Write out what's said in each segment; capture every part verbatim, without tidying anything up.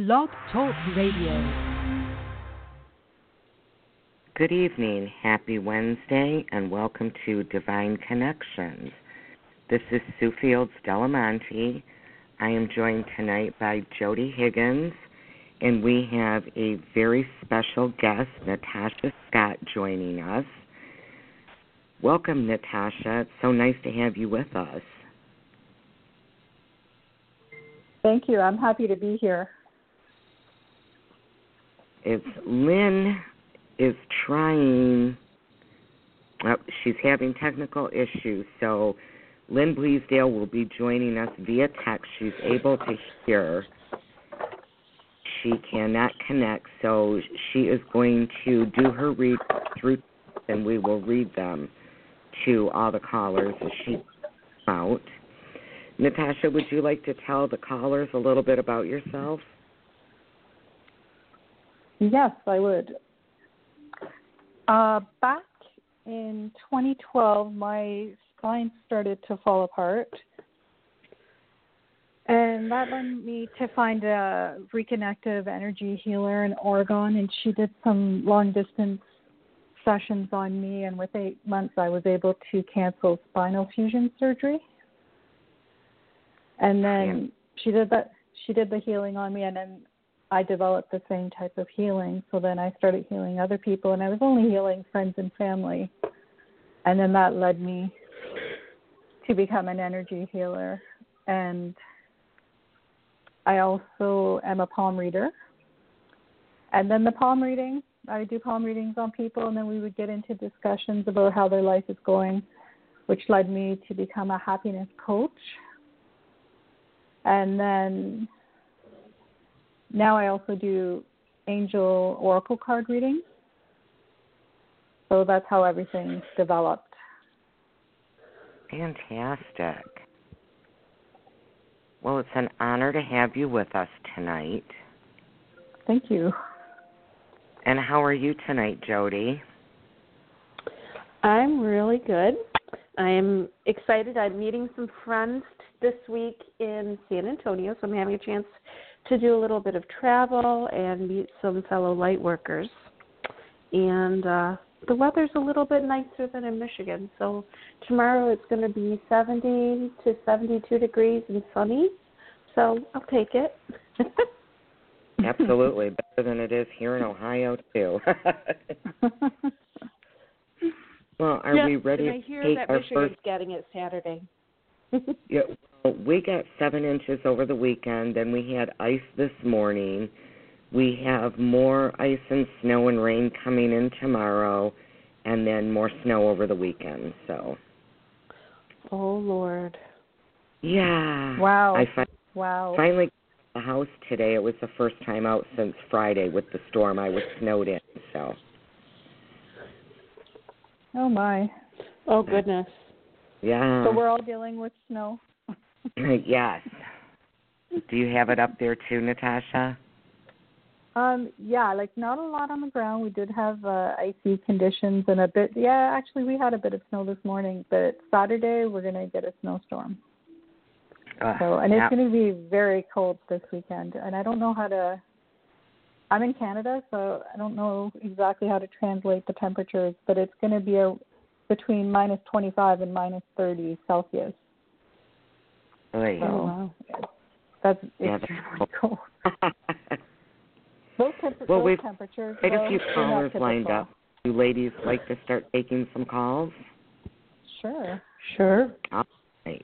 Blog Talk Radio. Good evening, happy Wednesday, and welcome to Divine Connections. This is Sue Fields Delamonte. I am joined tonight by Jody Higgins, and we have a very special guest, Natasha Scott, joining us. Welcome, Natasha. It's so nice to have you with us. Thank you. I'm happy to be here. It's Lynn is trying, oh, she's having technical issues, so Lynn Bleasdale will be joining us via text. She's able to hear. She cannot connect, so she is going to do her read through, and we will read them to all the callers as she comes out. Natasha, would you like to tell the callers a little bit about yourself? Yes, I would. Uh, back in twenty twelve, my spine started to fall apart, and that led me to find a reconnective energy healer in Oregon, and she did some long-distance sessions on me, and with eight months, I was able to cancel spinal fusion surgery. And then she did that. She did the healing on me, and then I developed the same type of healing. So then I started healing other people, and I was only healing friends and family. And then that led me to become an energy healer. And I also am a palm reader. And then the palm reading, I do palm readings on people, and then we would get into discussions about how their life is going, which led me to become a happiness coach. And then now I also do angel oracle card readings. So that's how everything developed. Fantastic. Well, it's an honor to have you with us tonight. Thank you. And how are you tonight, Jody? I'm really good. I am excited. I'm meeting some friends this week in San Antonio, so I'm having a chance to do a little bit of travel and meet some fellow light workers. And uh, the weather's a little bit nicer than in Michigan. So tomorrow it's going to be seventy to seventy-two degrees and sunny. So I'll take it. Absolutely. Better than it is here in Ohio, too. Well, are yes, we ready and I hear to take that our Michigan's first... getting it Saturday. Yeah, well, we got seven inches over the weekend, then we had ice this morning. We have more ice and snow and rain coming in tomorrow, and then more snow over the weekend. So. Oh, Lord. Yeah. Wow. I fi- wow. finally got out of the house today. It was the first time out since Friday with the storm. I was snowed in, so. Oh, my. Oh, goodness. Yeah. So we're all dealing with snow. Yes. Do you have it up there too, Natasha? Um, yeah, like not a lot on the ground. We did have uh, icy conditions and a bit. Yeah, actually, we had a bit of snow this morning, but Saturday we're gonna get a snowstorm. Uh, so, and it's yeah. gonna be very cold this weekend. And I don't know how to. I'm in Canada, so I don't know exactly how to translate the temperatures, but it's gonna be a between minus twenty-five and minus thirty Celsius. Oy. So Oh, wow. that's Yeah, extremely cold. those temp- well, those we've temperatures, quite though, a few they're not callers lined typical. up. You ladies like to start taking some calls? Sure. Sure. All right.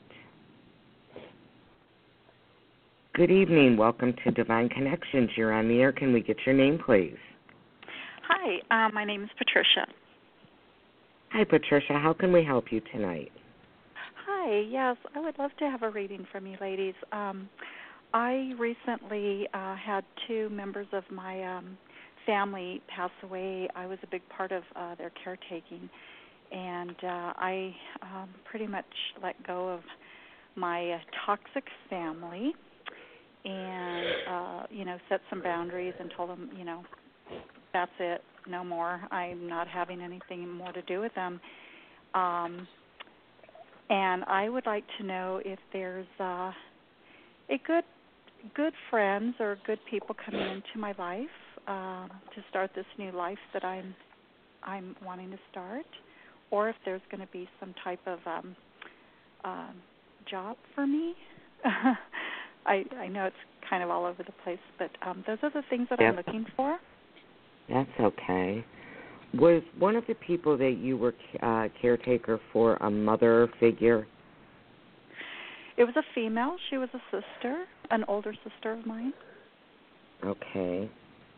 Good evening. Welcome to Divine Connections. You're on the air. Can we get your name, please? Hi, uh, my name is Patricia. Hi, Patricia. How can we help you tonight? Hi, yes, I would love to have a reading from you ladies. Um, I recently uh, had two members of my um, family pass away. I was a big part of uh, their caretaking, and uh, I um, pretty much let go of my uh, toxic family and, uh, you know, set some boundaries and told them, you know, that's it, no more. I'm not having anything more to do with them. Um, and I would like to know if there's uh, a good good friends or good people coming into my life uh, to start this new life that I'm I'm wanting to start, or if there's going to be some type of um, uh, job for me. I I know it's kind of all over the place, but um, those are the things that Yep. I'm looking for. That's okay. Was one of the people that you were uh, caretaker for a mother figure? It was a female. She was a sister, an older sister of mine. Okay.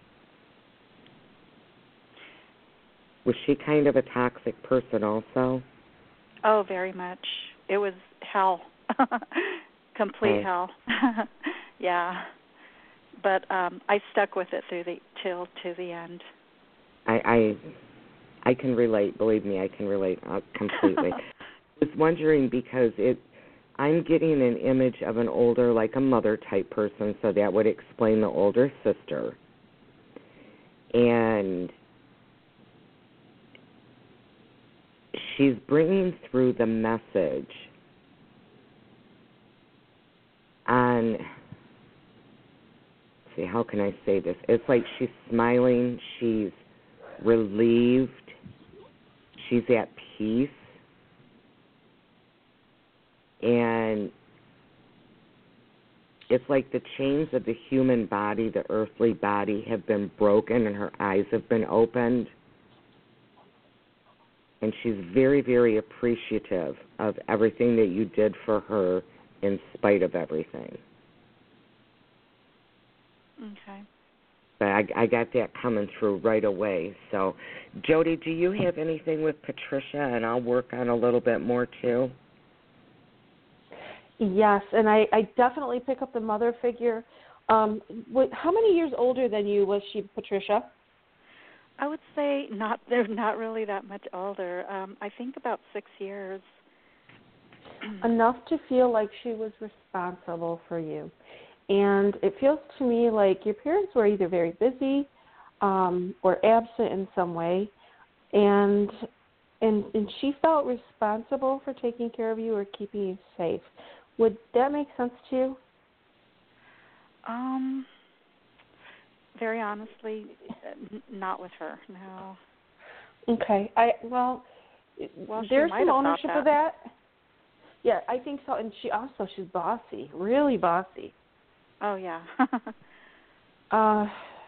Was she kind of a toxic person also? Oh, very much. It was hell. Complete Okay. hell. Yeah. But um I stuck with it through the till to the end. I I, I can relate. Believe me, I can relate uh, completely. I was wondering because it, I'm getting an image of an older, like a mother type person, so that would explain the older sister. And she's bringing through the message on, let's see, how can I say this? It's like she's smiling, she's relieved, she's at peace, and it's like the chains of the human body, the earthly body, have been broken and her eyes have been opened. And she's very, very appreciative of everything that you did for her in spite of everything. Okay. But I, I got that coming through right away. So, Jody, do you have anything with Patricia? And I'll work on a little bit more, too. Yes, and I, I definitely pick up the mother figure. Um, what, how many years older than you was she, Patricia? I would say not. They're not really that much older. Um, I think about six years. Enough to feel like she was responsible for you. And it feels to me like your parents were either very busy um, or absent in some way, and and and she felt responsible for taking care of you or keeping you safe. Would that make sense to you? Um, very honestly, n- not with her. No. Okay. I well, Well, she there's might some have ownership thought of that. Yeah, I think so. And she also she's bossy, really bossy. Oh yeah. uh,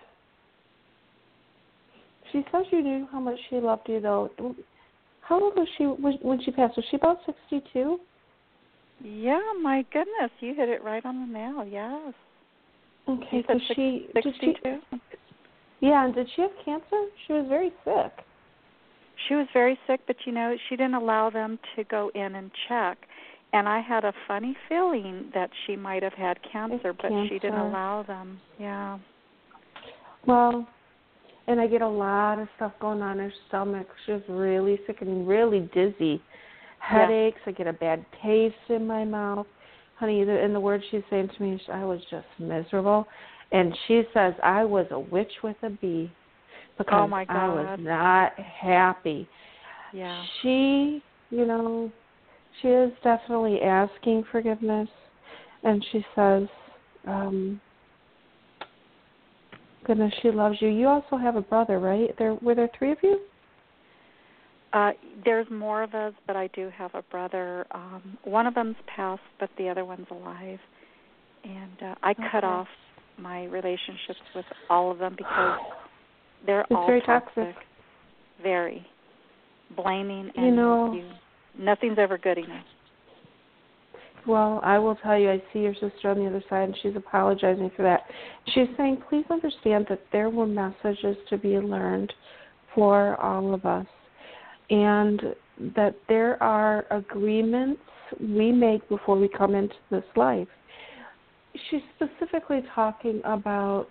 she says you knew how much she loved you, though. How old was she when she passed? Was she about sixty-two? Yeah, my goodness, you hit it right on the nail. Yes. Okay, so she sixty-two. Did she, yeah, and did she have cancer? She was very sick. She was very sick, but you know, she didn't allow them to go in and check. And I had a funny feeling that she might have had cancer, but cancer. she didn't allow them. Yeah. Well, and I get a lot of stuff going on in her stomach. She was really sick and really dizzy. Headaches. Yeah. I get a bad taste in my mouth. Honey, and the words she's saying to me, I was just miserable. And she says I was a witch with a bee because oh my God. I was not happy. Yeah. She, you know, she is definitely asking forgiveness. And she says, um, goodness, she loves you. You also have a brother, right? There were there three of you? Uh, there's more of us, but I do have a brother. Um, one of them's passed, but the other one's alive. And uh, I okay. cut off my relationships with all of them because they're it's all very toxic. toxic. Very. Blaming and you know, you, nothing's ever good enough. Well, I will tell you, I see your sister on the other side, and she's apologizing for that. She's saying, please understand that there were messages to be learned for all of us, and that there are agreements we make before we come into this life. She's specifically talking about,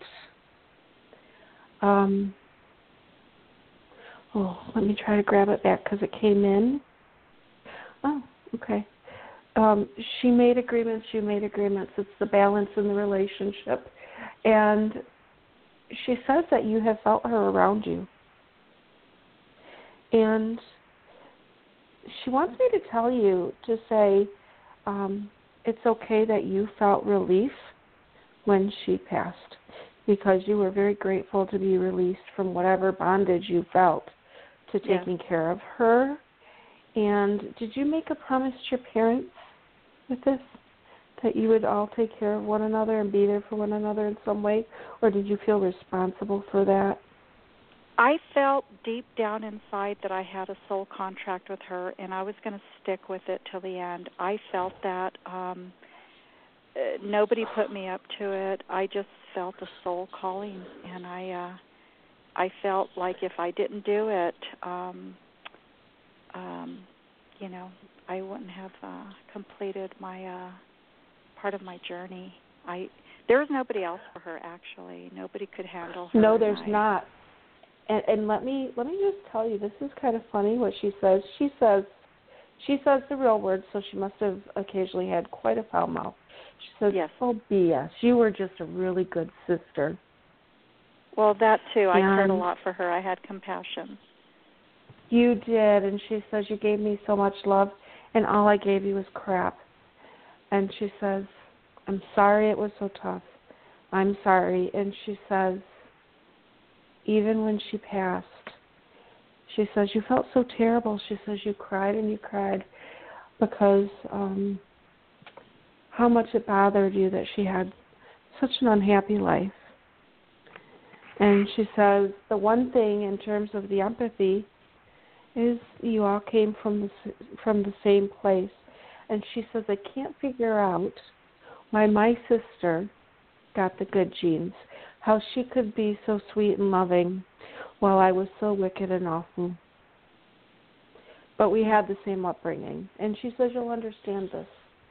um, oh, let me try to grab it back because it came in. Oh, okay. Um, she made agreements, you made agreements. It's the balance in the relationship. And she says that you have felt her around you. And she wants me to tell you to say um, it's okay that you felt relief when she passed, because you were very grateful to be released from whatever bondage you felt to taking yes. care of her. And did you make a promise to your parents with this, that you would all take care of one another and be there for one another in some way, or did you feel responsible for that? I felt deep down inside that I had a soul contract with her, and I was going to stick with it till the end. I felt that. Um, uh, nobody put me up to it. I just felt a soul calling, and I, uh, I felt like if I didn't do it, um, um, you know, I wouldn't have uh, completed my uh, part of my journey. I there was nobody else for her, actually. Nobody could handle her. No, there's I, not. And, and let me let me just tell you, this is kind of funny what she says. She says she says the real words, so she must have occasionally had quite a foul mouth. She says, yes. "Oh, B S, you were just a really good sister." Well, that too. I and cared a lot for her. I had compassion. You did, and she says, "You gave me so much love, and all I gave you was crap." And she says, "I'm sorry it was so tough. I'm sorry." And she says, even when she passed, she says, you felt so terrible. She says, you cried and you cried because um, how much it bothered you that she had such an unhappy life. And she says, the one thing in terms of the empathy is you all came from the, from the same place. And she says, I can't figure out why my sister got the good genes, how she could be so sweet and loving while I was so wicked and awful. But we had the same upbringing. And she says, you'll understand this.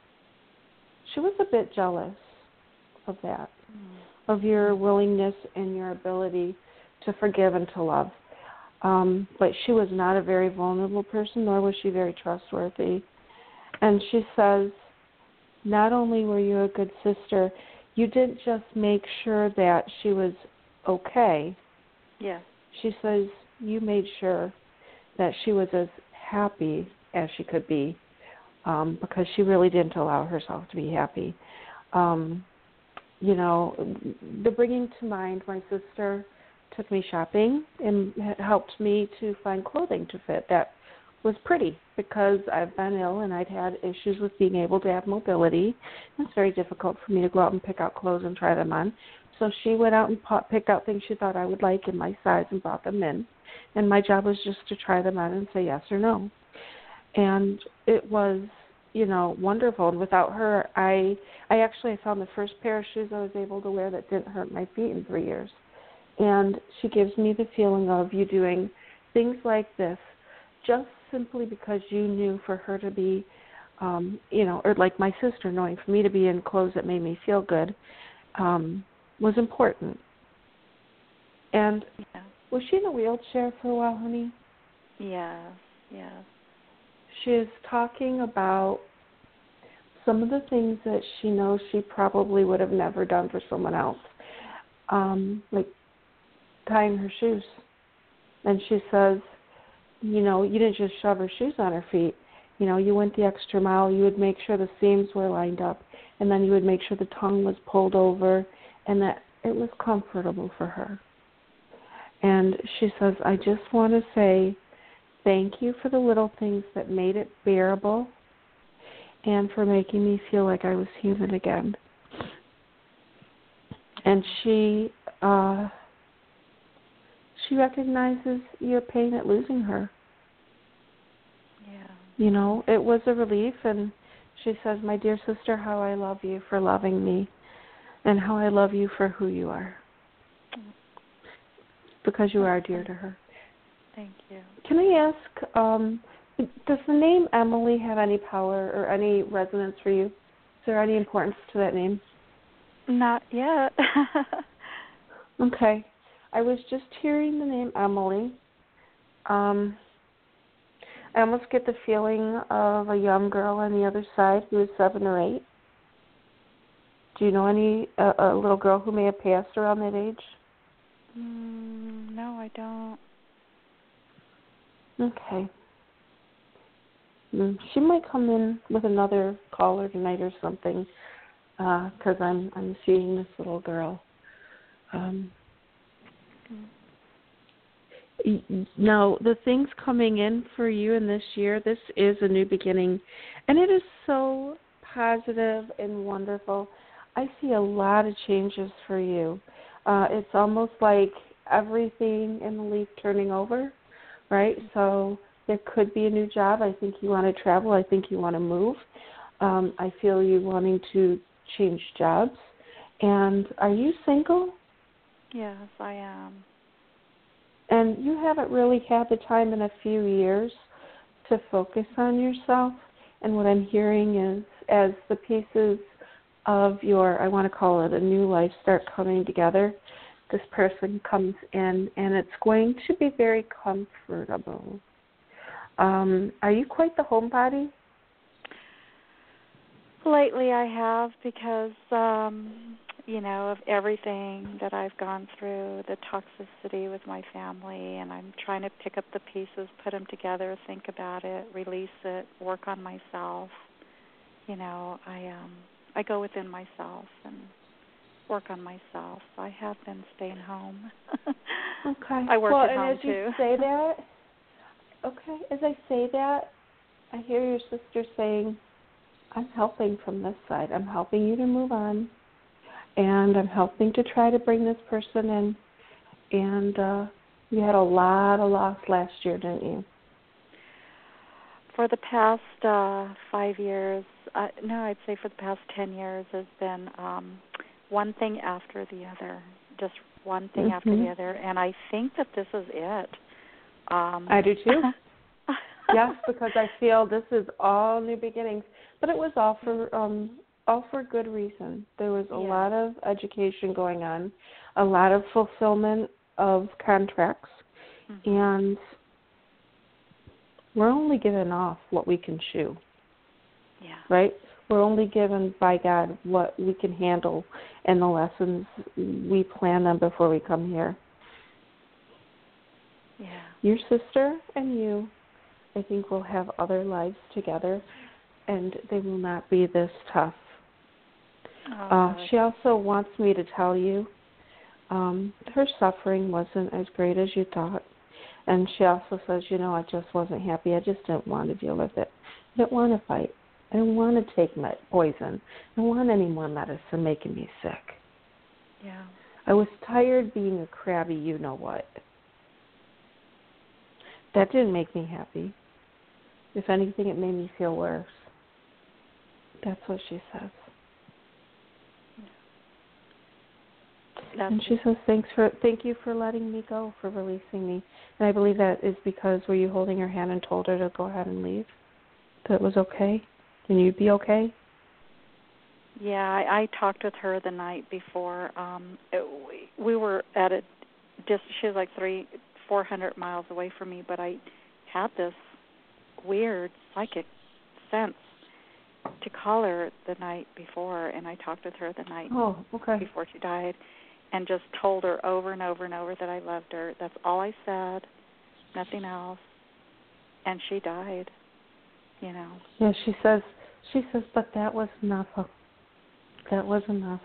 She was a bit jealous of that, mm. of your willingness and your ability to forgive and to love. Um, but she was not a very vulnerable person, nor was she very trustworthy. And she says, not only were you a good sister, you didn't just make sure that she was okay. Yes. She says you made sure that she was as happy as she could be, um, because she really didn't allow herself to be happy. Um, you know, the bringing to mind, my sister took me shopping and helped me to find clothing to fit that was pretty, because I've been ill and I'd had issues with being able to have mobility. It's very difficult for me to go out and pick out clothes and try them on. So she went out and picked out things she thought I would like in my size and brought them in. And my job was just to try them on and say yes or no. And it was, you know, wonderful. And without her, I I actually found the first pair of shoes I was able to wear that didn't hurt my feet in three years. And she gives me the feeling of you doing things like this just simply because you knew for her to be, um, you know, or like my sister, knowing for me to be in clothes that made me feel good um, was important. And yeah. Was she in a wheelchair for a while, honey? Yes, yes. She is talking about some of the things that she knows she probably would have never done for someone else, um, like tying her shoes. And she says, you know, you didn't just shove her shoes on her feet. You know, you went the extra mile. You would make sure the seams were lined up, and then you would make sure the tongue was pulled over and that it was comfortable for her. And she says, I just want to say thank you for the little things that made it bearable and for making me feel like I was human again. And she uh, she recognizes your pain at losing her. Yeah. You know, it was a relief, and she says, my dear sister, how I love you for loving me and how I love you for who you are. Because you are dear to her. Thank you. Can I ask, um, does the name Emily have any power or any resonance for you? Is there any importance to that name? Not yet. Okay. I was just hearing the name Emily. Um, I almost get the feeling of a young girl on the other side who is seven or eight. Do you know any, uh, a little girl who may have passed around that age? Mm, no, I don't. Okay. Mm, she might come in with another caller tonight or something. because uh, I'm I'm seeing this little girl. Um, Now, the things coming in for you in this year, this is a new beginning, and it is so positive and wonderful. I see a lot of changes for you. Uh, it's almost like everything in the leaf turning over, right? So there could be a new job. I think you want to travel. I think you want to move. Um, I feel you wanting to change jobs. And are you single? Yes, I am. And you haven't really had the time in a few years to focus on yourself. And what I'm hearing is as the pieces of your, I want to call it a new life, start coming together, this person comes in and it's going to be very comfortable. Um, are you quite the homebody? Lately I have because, um, you know, of everything that I've gone through, the toxicity with my family, and I'm trying to pick up the pieces, put them together, think about it, release it, work on myself. You know, I um, I go within myself and work on myself. I have been staying home. Okay. I work well, at and home as you too. say that, okay, as I say that, I hear your sister saying, I'm helping from this side. I'm helping you to move on, and I'm helping to try to bring this person in. And uh, you had a lot of loss last year, didn't you? For the past uh, five years, uh, no, I'd say for the past ten years has been um, one thing after the other, just one thing mm-hmm. after the other, and I think that this is it. Um, I do too. Yes, because I feel this is all new beginnings, but it was all for um, all for good reason. There was a yeah. lot of education going on, a lot of fulfillment of contracts, mm-hmm. and we're only given off what we can chew. Yeah. Right? We're only given by God what we can handle and the lessons we plan them before we come here. Yeah. Your sister and you, I think, will have other lives together, and they will not be this tough. Oh, uh, she also wants me to tell you um, her suffering wasn't as great as you thought. And she also says, you know, I just wasn't happy. I just didn't want to deal with it. I didn't want to fight. I didn't want to take my poison. I didn't want any more medicine making me sick. Yeah. I was tired being a crabby you-know-what. That didn't make me happy. If anything, it made me feel worse. That's what she says. That's and she says, "Thanks for, thank you for letting me go, for releasing me." And I believe that is because were you holding her hand and told her to go ahead and leave? That it was okay, and you'd be okay. Yeah, I, I talked with her the night before. Um, it, we, we were at a just she was like three, four hundred miles away from me, but I had this weird psychic sense to call her the night before, and I talked with her the night oh, okay. before she died, and just told her over and over and over that I loved her. That's all I said, nothing else, and she died. You know. Yeah, she says. She says, but that was enough. That was enough.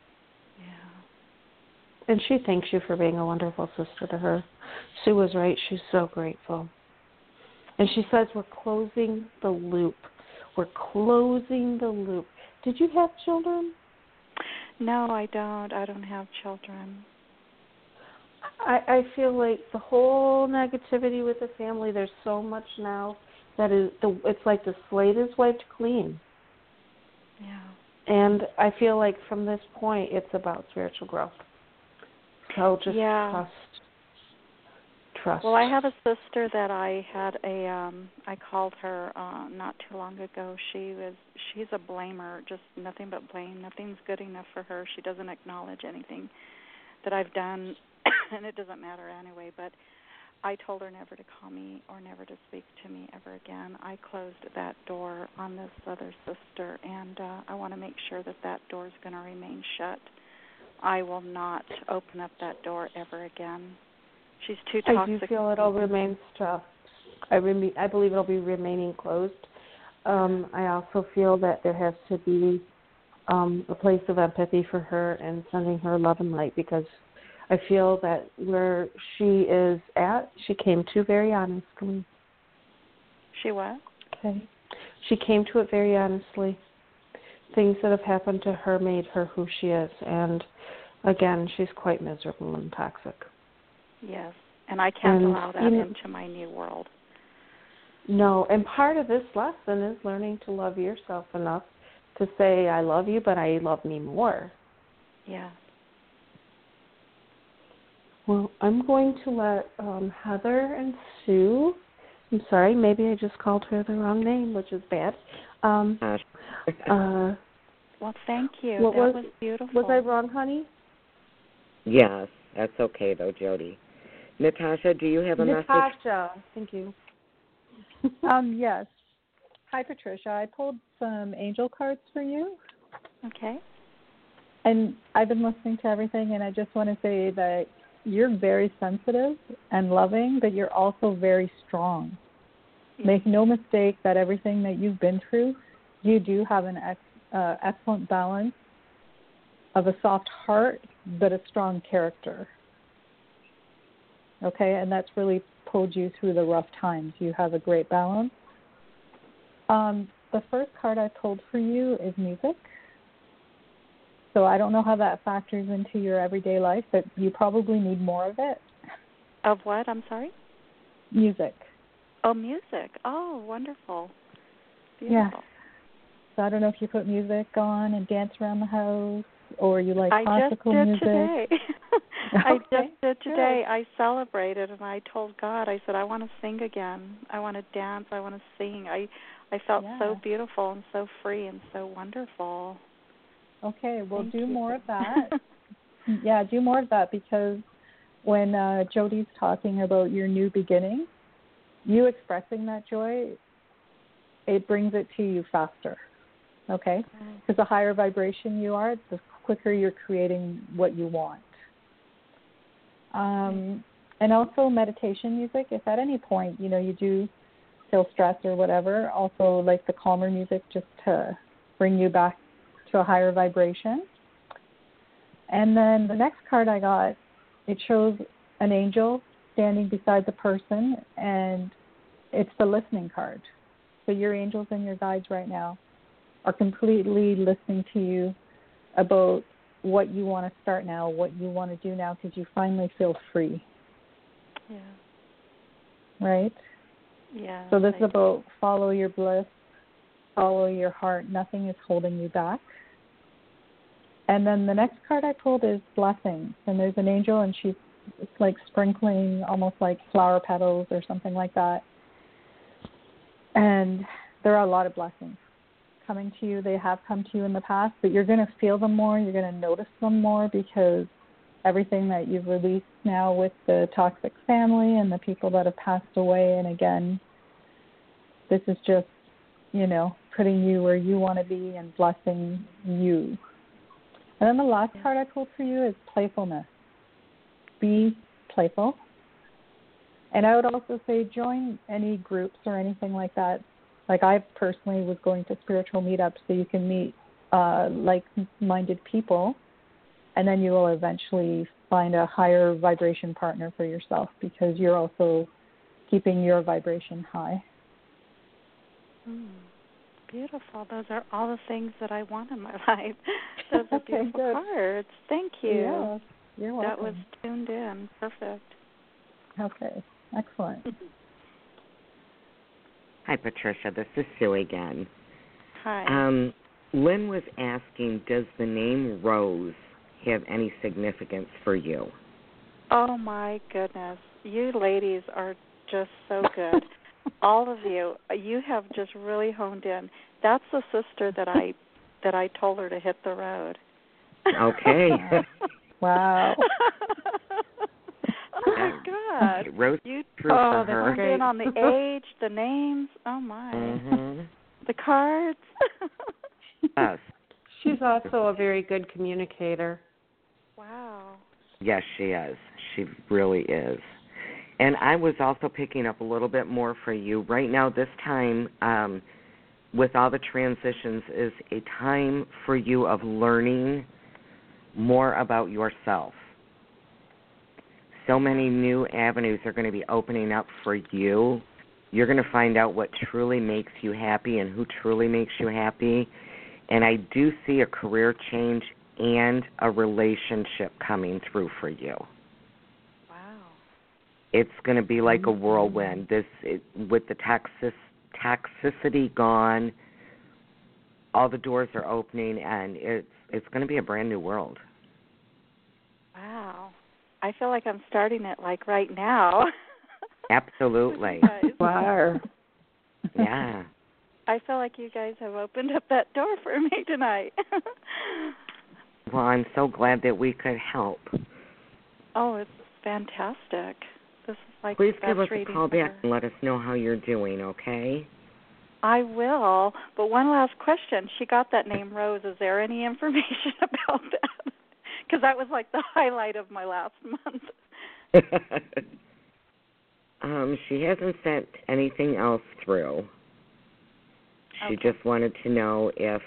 Yeah. And she thanks you for being a wonderful sister to her. Sue was right. She's so grateful. And she says we're closing the loop. We're closing the loop. Did you have children? No, I don't. I don't have children. I, I feel like the whole negativity with the family, there's so much now that is, the, it's like the slate is wiped clean. Yeah. And I feel like from this point, it's about spiritual growth. So just yeah. trust. Trust. Well, I have a sister that I had a, um, I called her uh, not too long ago. She was, she's a blamer, just nothing but blame. Nothing's good enough for her. She doesn't acknowledge anything that I've done, and it doesn't matter anyway. But I told her never to call me or never to speak to me ever again. I closed that door on this other sister, and uh, I want to make sure that that door is going to remain shut. I will not open up that door ever again. She's too toxic. I do feel it'll remain stuck. I, rem- I believe it'll be remaining closed. Um, I also feel that there has to be um, a place of empathy for her and sending her love and light, because I feel that where she is at, she came to very honestly. She what? Okay. She came to it very honestly. Things that have happened to her made her who she is, and again, she's quite miserable and toxic. Yes, and I can't and, allow that you know, into my new world. No, and part of this lesson is learning to love yourself enough to say, I love you, but I love me more. Yeah. Well, I'm going to let um, Heather and Sue, I'm sorry, maybe I just called her the wrong name, which is bad. Um, uh, well, thank you. What that was, was beautiful. Was I wrong, honey? Yes, that's okay, though, Jody. Natasha, do you have a Natasha, message? Natasha, thank you. um, yes. Hi, Patricia. I pulled some angel cards for you. Okay. And I've been listening to everything, and I just want to say that you're very sensitive and loving, but you're also very strong. Yeah. Make no mistake that everything that you've been through, you do have an ex, uh, excellent balance of a soft heart, but a strong character. Okay, and that's really pulled you through the rough times. You have a great balance. Um, the first card I pulled for you is music. So I don't know how that factors into your everyday life, but you probably need more of it. Of what? I'm sorry? Music. Oh, music. Oh, wonderful. Beautiful. Yeah. So I don't know if you put music on and dance around the house, or you like I classical just did music. Today. I Okay, just did today. good. I celebrated, and I told God, I said, I want to sing again. I want to dance. I want to sing. I, I felt Yeah. so beautiful and so free and so wonderful. Okay, well, Thank do you. more of that. Yeah, do more of that, because when uh, Jody's talking about your new beginning, you expressing that joy, it brings it to you faster, okay? Because the higher vibration you are, the quicker you're creating what you want. Um, and also meditation music, if at any point, you know, you do feel stressed or whatever, also like the calmer music just to bring you back to a higher vibration. And then the next card I got, it shows an angel standing beside the person, and it's the listening card. So your angels and your guides right now are completely listening to you about what you want to start now, what you want to do now, because you finally feel free. Yeah. Right? Yeah. So this I is about follow your bliss, follow your heart. Nothing is holding you back. And then the next card I pulled is blessings. And there's an angel, and she's it's like sprinkling almost like flower petals or something like that. And there are a lot of blessings coming to you. They have come to you in the past, but you're going to feel them more. You're going to notice them more, because everything that you've released now with the toxic family and the people that have passed away. And again, this is just, you know, putting you where you want to be and blessing you. And then the last card I pulled for you is playfulness. Be playful. And I would also say join any groups or anything like that. Like I personally was going to spiritual meetups, so you can meet uh, like-minded people, and then you will eventually find a higher vibration partner for yourself, because you're also keeping your vibration high. Mm. Beautiful. Those are all the things that I want in my life. Those are Okay, beautiful good. cards. Thank you. Yeah, you're welcome. That was tuned in. Perfect. Okay, excellent. Hi, Patricia. This is Sue again. Hi. Um, Lynn was asking, does the name Rose have any significance for you? Oh, my goodness. You ladies are just so good. All of you. You have just really honed in. That's the sister that I that I told her to hit the road. Okay. Wow. Oh, my God. Rose You true oh, for they her. honed in on the age, the names. Oh, my. Mm-hmm. The cards. Yes. She's also a very good communicator. Wow. Yes, she is. She really is. And I was also picking up a little bit more for you. Right now, this time, um, with all the transitions is a time for you of learning more about yourself. So many new avenues are going to be opening up for you. You're going to find out what truly makes you happy and who truly makes you happy. And I do see a career change and a relationship coming through for you. Wow. It's going to be like a whirlwind. This it, with the toxic, toxicity gone, all the doors are opening, and it's it's going to be a brand new world. Wow. I feel like I'm starting it like right now. Absolutely. Wow. Yeah. I feel like you guys have opened up that door for me tonight. Well, I'm so glad that we could help. Oh, it's fantastic. This is like Please the give us best a reading call back ever. and let us know how you're doing, okay? I will. But one last question. She got that name Rose. Is there any information about that? Because that was like the highlight of my last month. um, she hasn't sent anything else through. She Okay. just wanted to know if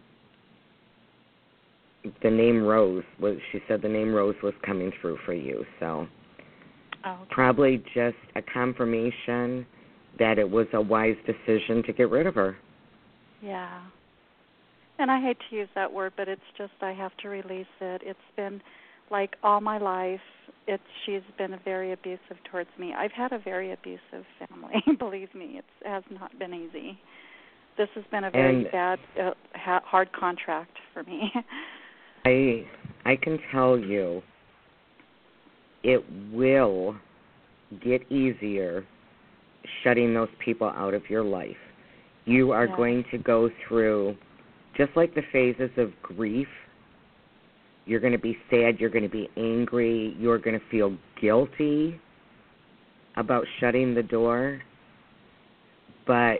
the name Rose was. She said the name Rose was coming through for you. So Oh, okay. probably just a confirmation that it was a wise decision to get rid of her. Yeah. And I hate to use that word, but it's just I have to release it. It's been like all my life. It's she's been very abusive towards me. I've had a very abusive family. Believe me, it has not been easy. This has been a very And bad, uh, ha- hard contract for me. I I can tell you, it will get easier shutting those people out of your life. You are Yeah. going to go through, just like the phases of grief, you're going to be sad, you're going to be angry, you're going to feel guilty about shutting the door, but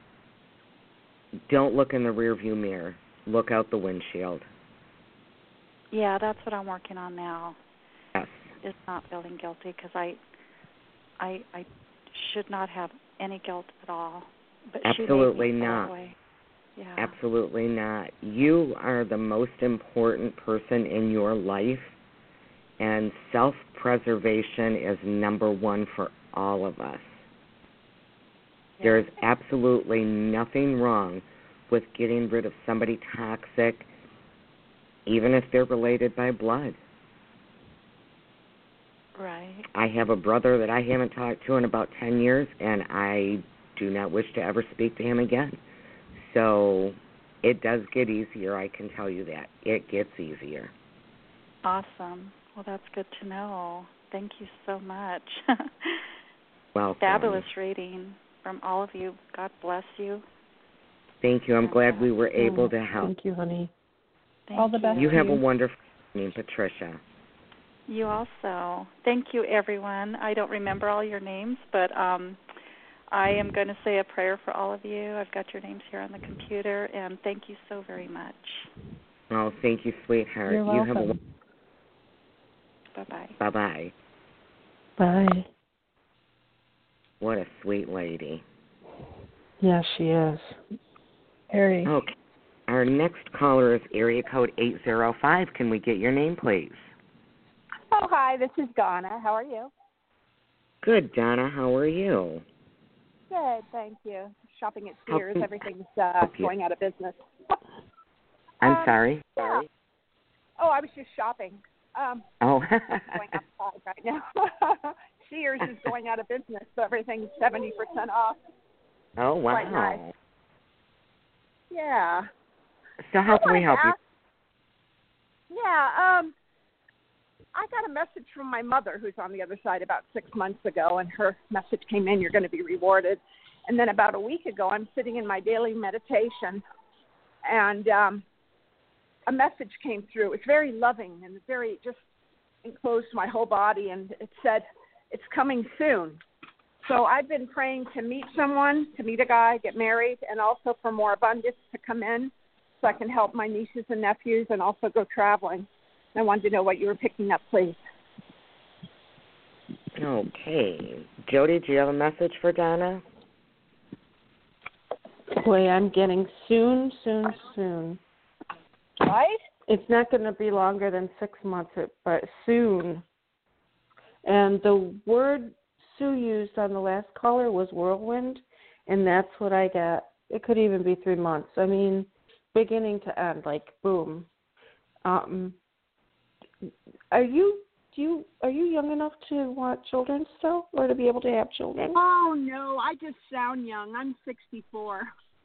don't look in the rearview mirror. Look out the windshield. Yeah, that's what I'm working on now. Yes. Is not feeling guilty because I, I, I should not have any guilt at all. But Absolutely she made me feel not. that way. Yeah. Absolutely not. You are the most important person in your life, and self-preservation is number one for all of us. Yeah. There is absolutely nothing wrong with getting rid of somebody toxic, even if they're related by blood. Right. I have a brother that I haven't talked to in about ten years, and I do not wish to ever speak to him again. So it does get easier, I can tell you that. It gets easier. Awesome. Well, that's good to know. Thank you so much. Welcome. Fabulous reading from all of you. God bless you. Thank you. I'm glad we were able to help. Thank you, honey. Thank All the best. You have you. a wonderful evening, Patricia. You also. Thank you, everyone. I don't remember all your names, but um, I am going to say a prayer for all of you. I've got your names here on the computer, and thank you so very much. Oh, thank you, sweetheart. You're You have a welcome. Bye-bye. bye-bye. Bye. What a sweet lady. Yeah, she is. Harry. Okay. Our next caller is area code eight zero five. Can we get your name, please? Oh, hi, this is Donna. How are you? Good, Donna. How are you? Good, thank you. Shopping at How Sears, can- everything's uh, help you? going out of business. I'm Um, sorry. Yeah. Oh, I was just shopping. Um, Oh. going outside right now. Sears is going out of business, so everything's seventy percent off. Oh, wow. Quite nice. Yeah. So how can we help you? Yeah, um, I got a message from my mother who's on the other side about six months ago, and her message came in, you're going to be rewarded. And then about a week ago, I'm sitting in my daily meditation, and um, a message came through. It's very loving and very just enclosed my whole body, and it said, it's coming soon. So I've been praying to meet someone, to meet a guy, get married, and also for more abundance to come in so I can help my nieces and nephews and also go traveling. I wanted to know what you were picking up, please. Okay. Jody, do you have a message for Donna? Boy, I'm getting soon, soon, soon. Right? It's not going to be longer than six months, but soon. And the word Sue used on the last caller was whirlwind, and that's what I got. It could even be three months. I mean, beginning to end, like boom. Um, are you do you are you young enough to want children still, or to be able to have children? Oh no, I just sound young. I'm sixty-four.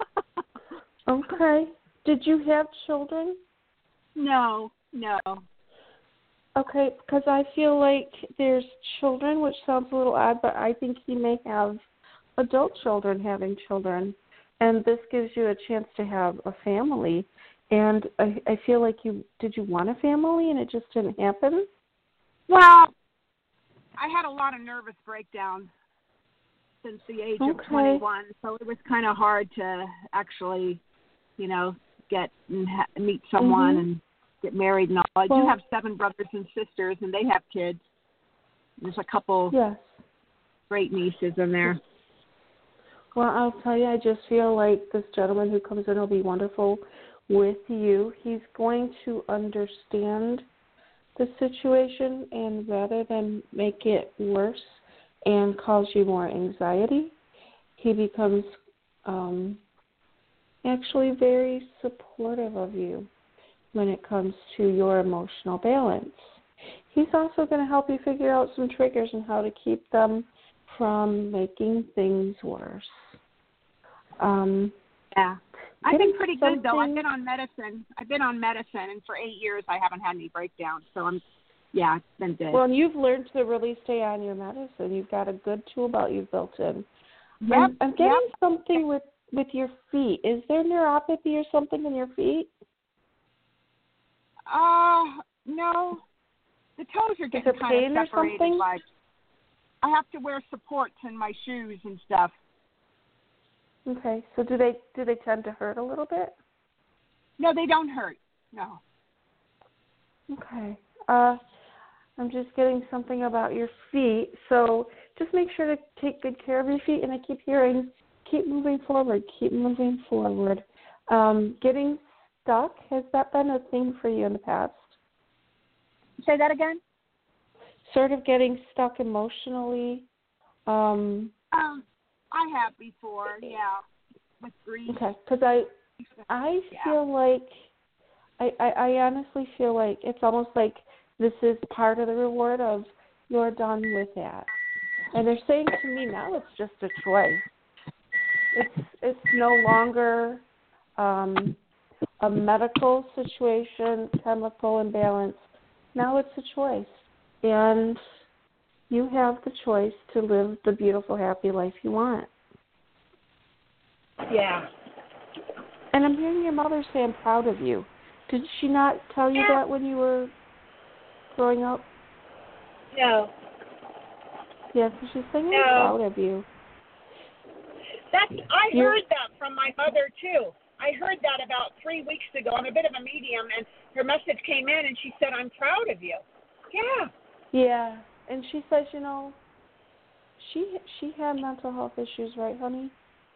Okay. Did you have children? No, no. Okay, because I feel like there's children, which sounds a little odd, but I think he may have adult children having children, and this gives you a chance to have a family. And I, I feel like you did you want a family, and it just didn't happen? Well, I had a lot of nervous breakdowns since the age Okay. of twenty-one, so it was kind of hard to actually, you know, get and ha- meet someone Mm-hmm. and get married and all. I Well, do have seven brothers and sisters, and they have kids. There's a couple yes. great nieces in there. Well, I'll tell you, I just feel like this gentleman who comes in will be wonderful with you. He's going to understand the situation, and rather than make it worse and cause you more anxiety, he becomes um, actually very supportive of you when it comes to your emotional balance. He's also going to help you figure out some triggers and how to keep them from making things worse. Um, Yeah. I've been pretty good, though. I've something- been on medicine. I've been on medicine, and for eight years I haven't had any breakdowns. So I'm, yeah, it's been good. Well, and you've learned the release day on your medicine. You've got a good tool belt you've built in. Yep, I'm, I'm getting yep. something with, with your feet. Is there neuropathy or something in your feet? Uh, no. The toes are Is getting there kind pain or of separated. something? Like I have to wear supports in my shoes and stuff. Okay. So do they do they tend to hurt a little bit? No, they don't hurt. No. Okay. Uh, I'm just getting something about your feet. So just make sure to take good care of your feet. And I keep hearing, keep moving forward, keep moving forward. Um, getting stuck, has that been a thing for you in the past? Say that again? Sort of getting stuck emotionally. Um, Um, I have before, yeah, with grief. okay, because I, I Yeah. feel like, I, I, I honestly feel like it's almost like this is part of the reward of you're done with that. And they're saying to me now it's just a choice. It's it's no longer um, a medical situation, chemical imbalance. Now it's a choice. And you have the choice to live the beautiful, happy life you want. Yeah. And I'm hearing your mother say I'm proud of you. Did she not tell you Yeah. that when you were growing up? No. Yes, yeah, so she's saying I'm No. proud of you. That's I You're- heard that from my mother too. I heard that about three weeks ago. I'm a bit of a medium, and her message came in, and she said, "I'm proud of you." Yeah. Yeah, and she says, you know, she she had mental health issues, right, honey?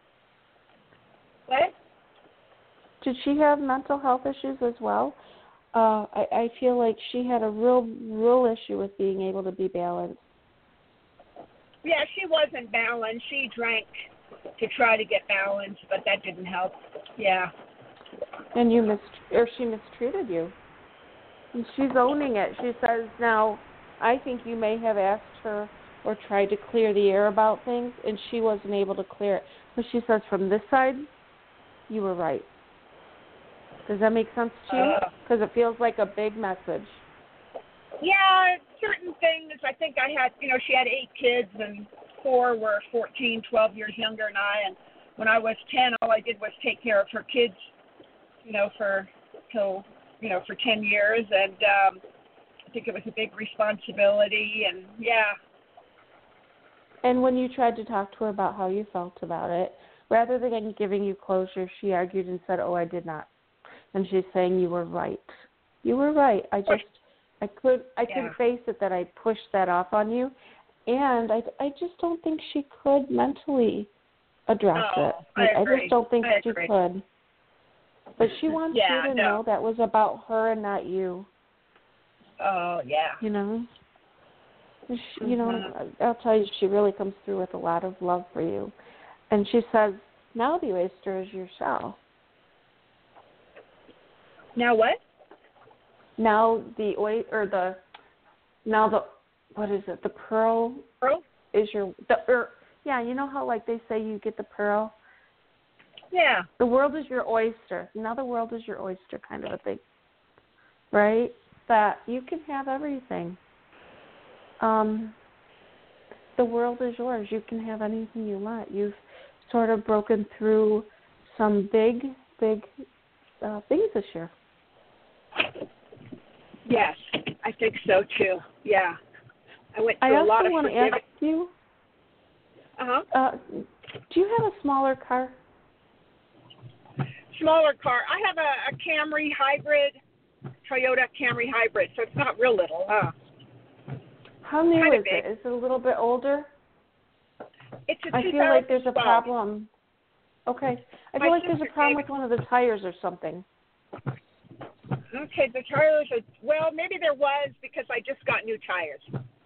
What? Did she have mental health issues as well? Uh, I, I feel like she had a real, real issue with being able to be balanced. Yeah, she wasn't balanced. She drank to try to get balanced, but that didn't help. Yeah. And you mis or she mistreated you. And she's owning it. She says, now, I think you may have asked her or tried to clear the air about things, and she wasn't able to clear it. But she says, from this side, you were right. Does that make sense to you? Because it feels like a big message. Yeah, certain things. I think I had, you know, she had eight kids, and four were fourteen, twelve years younger than I. And when I was ten, all I did was take care of her kids, you know, for till, you know, for ten years. And um, I think it was a big responsibility. And yeah. And when you tried to talk to her about how you felt about it, rather than giving you closure, she argued and said, "Oh, I did not." And she's saying you were right. You were right. I just, I could, I Yeah. couldn't face it that I pushed that off on you, and I, I just don't think she could mentally. address Oh, it. I I agree. just don't think I she agree. could. But she wants Yeah, you to no. know that was about her and not you. Oh, yeah. You know? She, you Mhm. know, I'll tell you, she really comes through with a lot of love for you. And she says, now the oyster is your shell. Now what? Now the oy or the now the what is it? The pearl Pearl? is your the or yeah. You know how like they say you get the pearl. Yeah. The world is your oyster. Now the world is your oyster, kind of a thing, right? That you can have everything. Um, the world is yours. You can have anything you want. You've sort of broken through some big, big uh, things this year. Yes, I think so too. Yeah. I went I through a also lot of want to forgiving. ask you, Uh-huh. uh, do you have a smaller car? Smaller car. I have a, a Camry hybrid, Toyota Camry hybrid, so it's not real little, huh? How new Kinda is big. it? Is it a little bit older? It's a I feel like there's a two thousand twelve. problem. Okay. I My feel like there's a sister problem gave with one of the tires or something. Okay, the tires are, well, maybe there was because I just got new tires.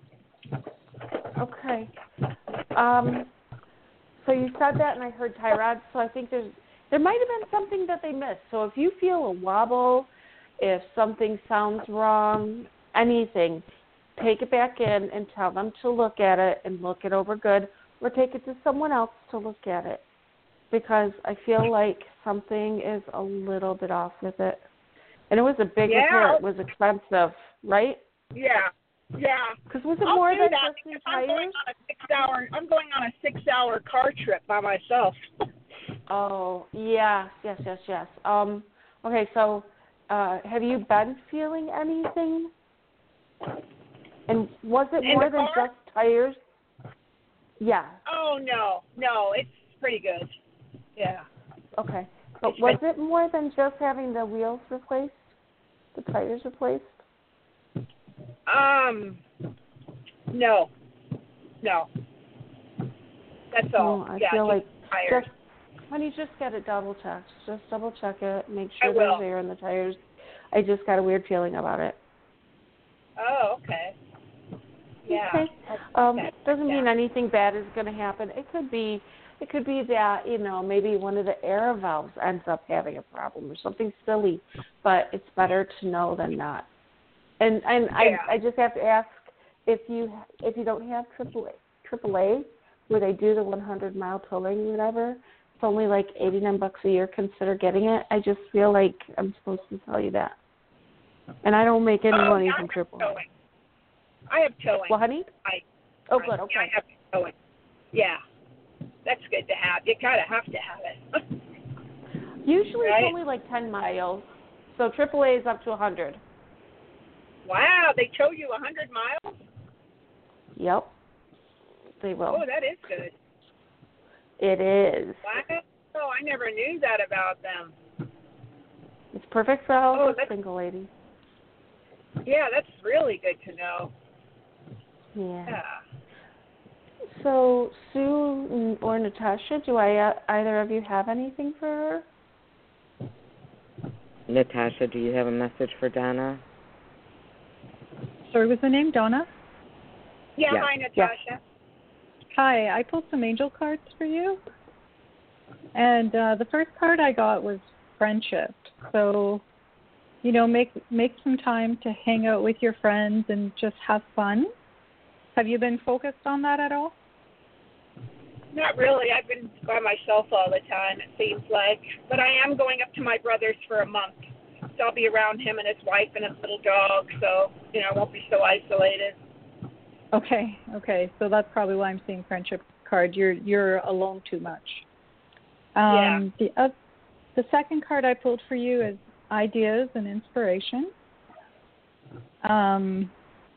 Okay. Um, so you said that, and I heard tie rods. So I think there's there might have been something that they missed. So if you feel a wobble, if something sounds wrong, anything, take it back in and tell them to look at it and look it over good, or take it to someone else to look at it, because I feel like something is a little bit off with it. And it was a big Yeah. repair. It was expensive, right? Yeah, yeah. Because was it I'll more do than that just new because I'm going tires? on a six-hour. I'm going on a six-hour car trip by myself. Oh, yeah, yes, yes, yes. Um, okay, so uh, have you been feeling anything? And was it In more the than car? just tires? Yeah. Oh no, no, it's pretty good. Yeah. Okay. But It's was been- it more than just having the wheels replaced, the tires replaced? Um, no, no. That's all. No, I yeah, feel just like tires. just honey, just get it double checked. Just double check it. Make I sure will. there's air in the tires. I just got a weird feeling about it. Oh, okay. Yeah. Okay. Um, Okay. doesn't Yeah. mean anything bad is going to happen. It could be, it could be that you know maybe one of the air valves ends up having a problem or something silly, but it's better to know than not. And and Yeah. I I just have to ask if you if you don't have triple A, triple A where they do the one hundred mile tolling or whatever, it's only like eighty-nine bucks a year. Consider getting it. I just feel like I'm supposed to tell you that. And I don't make any Oh, money yeah, I from have triple A. towing. I have towing. Well, honey. I, Oh, I- good. Yeah, Okay. I have towing. Yeah. That's good to have. You kind of have to have it. Usually Right. it's only like ten miles, so triple A is up to one hundred. Wow, they tow you one hundred miles? Yep, they will. Oh, that is good. It is. Wow. Oh, I never knew that about them. It's perfect for all Oh, the that's- single ladies. Yeah, that's really good to know. Yeah. Yeah. So, Sue or Natasha, do I uh, either of you have anything for her? Natasha, do you have a message for Donna? Sorry, was the name Donna? Yeah, Yeah. hi, Natasha. Hi, I pulled some angel cards for you. And uh, the first card I got was friendship. So, you know, make make some time to hang out with your friends and just have fun. Have you been focused on that at all? Not really. I've been by myself all the time, it seems like. But I am going up to my brother's for a month. So I'll be around him and his wife and his little dog. So, you know, I won't be so isolated. Okay, okay. So that's probably why I'm seeing friendship card. You're you're alone too much. Um, yeah. The uh, the second card I pulled for you is ideas and inspiration. Um,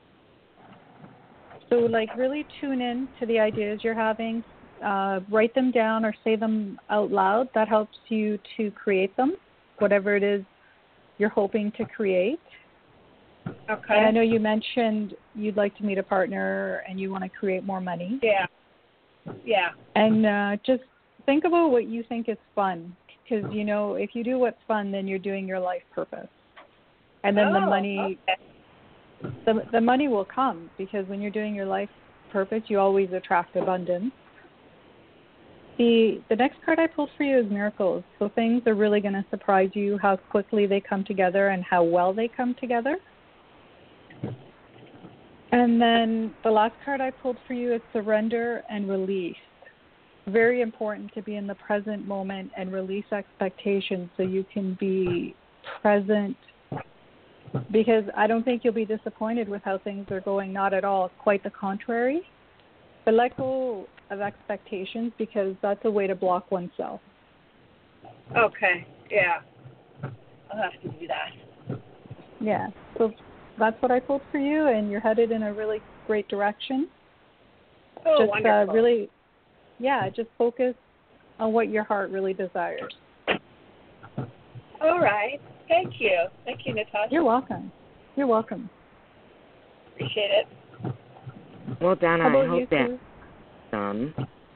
so like really tune in to the ideas you're having. Uh, write them down or say them out loud. That helps you to create them, whatever it is you're hoping to create. Okay. And I know you mentioned you'd like to meet a partner and you want to create more money. Yeah. Yeah. And uh, just think about what you think is fun, because, you know, if you do what's fun, then you're doing your life purpose. And then oh, the money, okay. the, the money will come, because when you're doing your life purpose, you always attract abundance. The, the next card I pulled for you is miracles. So things are really going to surprise you, how quickly they come together and how well they come together. And then the last card I pulled for you is surrender and release. Very important to be in the present moment and release expectations so you can be present, because I don't think you'll be disappointed with how things are going. Not at all. Quite the contrary. But let go of expectations, because that's a way to block oneself. Okay, yeah. I'll have to do that. Yeah. So that's what I pulled for you, and you're headed in a really great direction. Oh, just wonderful. Uh, really, yeah, just focus on what your heart really desires. All right. Thank you. Thank you, Natasha. You're welcome. You're welcome. Appreciate it. Well, Donna, How about I hope you, that Sue? um,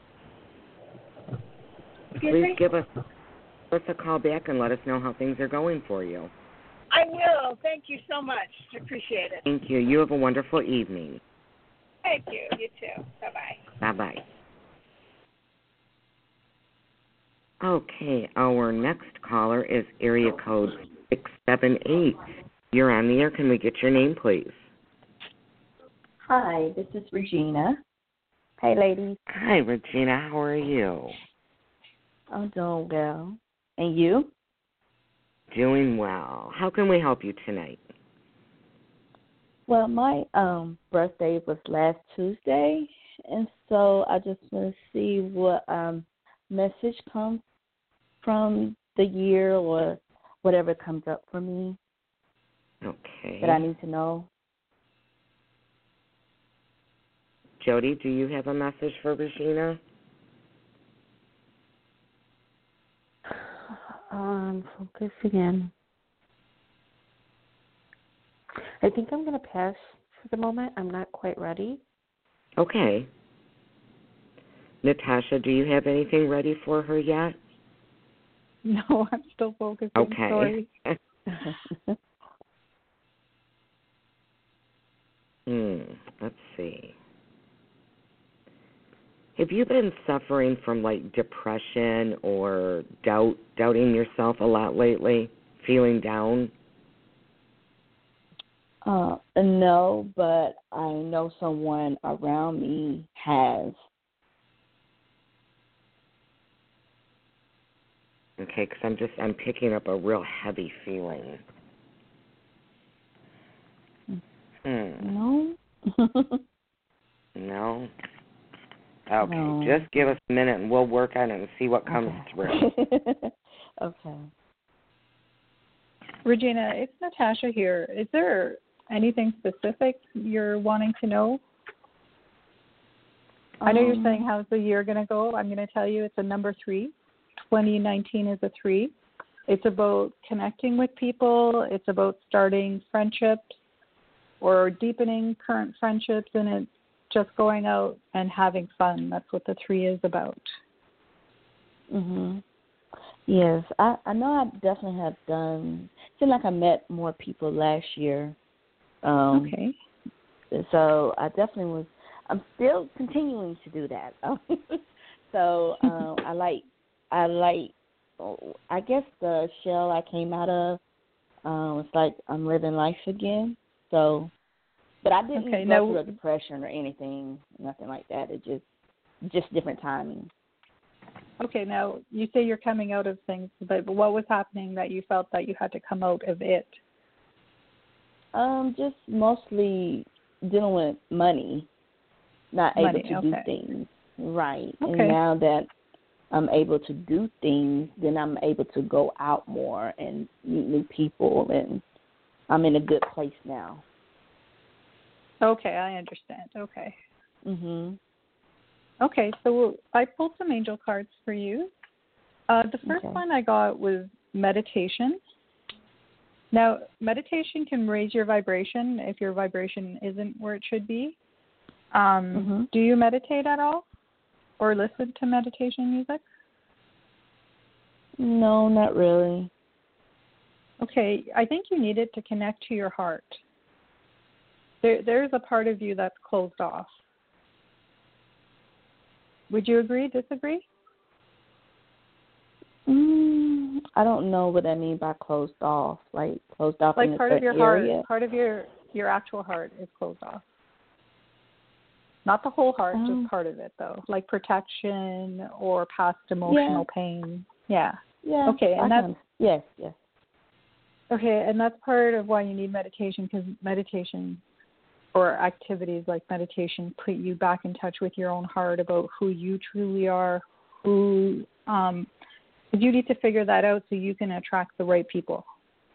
Excuse please me? give us, us a call back and let us know how things are going for you. I will. Thank you so much. I appreciate it. Thank you. You have a wonderful evening. Thank you. You too. Bye-bye. Bye-bye. Okay, our next caller is area code six seven eight. You're on the air. Can we get your name, please? Hi, this is Regina. Hey, ladies. Hi, Regina. How are you? I'm doing well. And you? Doing well. How can we help you tonight? Well, my um birthday was last Tuesday, and so I just want to see what um message comes from the year or whatever comes up for me Okay. that I need to know. Jody, do you have a message for Regina? Um, focus again. I think I'm going to pass for the moment. I'm not quite ready. Okay. Natasha, do you have anything ready for her yet? No, I'm still focusing. Okay. Sorry. hmm. Let's see. Have you been suffering from, like, depression or doubt, doubting yourself a lot lately, feeling down? Uh, no, but I know someone around me has. Okay, because I'm just, I'm picking up a real heavy feeling. Hmm. No? No? Okay, No. just give us a minute and we'll work on it and see what comes Okay. through. Okay. Regina, it's Natasha here. Is there anything specific you're wanting to know? I know you're Um, saying how's the year going to go. I'm going to tell you it's a number three. twenty nineteen is a three. It's about connecting with people. It's about starting friendships or deepening current friendships, and it's just going out and having fun. That's what the three is about. Mhm. Yes, I I know I definitely have done. I feel like I met more people last year. Um, Okay. So I definitely was. I'm still continuing to do that. so um, I like I like. I guess the shell I came out of. Um, it's like I'm living life again. So, but I didn't Okay, go now, through a depression or anything, nothing like that. It just just different timing. okay, now you say you're coming out of things, but what was happening that you felt that you had to come out of it? Um, just mostly dealing with money, not Money, able to okay. do things right. Okay. And now that I'm able to do things, then I'm able to go out more and meet new people, and I'm in a good place now. Okay, I understand. Okay. Mhm. Okay, so I pulled some angel cards for you. Uh, the first Okay. one I got was meditation. Now, meditation can raise your vibration if your vibration isn't where it should be. Um, Mhm. Do you meditate at all or listen to meditation music? No, not really. Okay, I think you needed to connect to your heart. There, there's a part of you that's closed off. Would you agree, disagree? Mm, I don't know what I mean by closed off. Like closed off Like in a part of certain your area. heart, part of your, your actual heart is closed off. Not the whole heart, Um, just part of it, though. Like protection or past emotional Yeah. pain. Yeah. Yeah. Okay, I and that's can, yes, yes. okay, and that's part of why you need meditation, because meditation or activities like meditation put you back in touch with your own heart about who you truly are, who um, because you need to figure that out so you can attract the right people.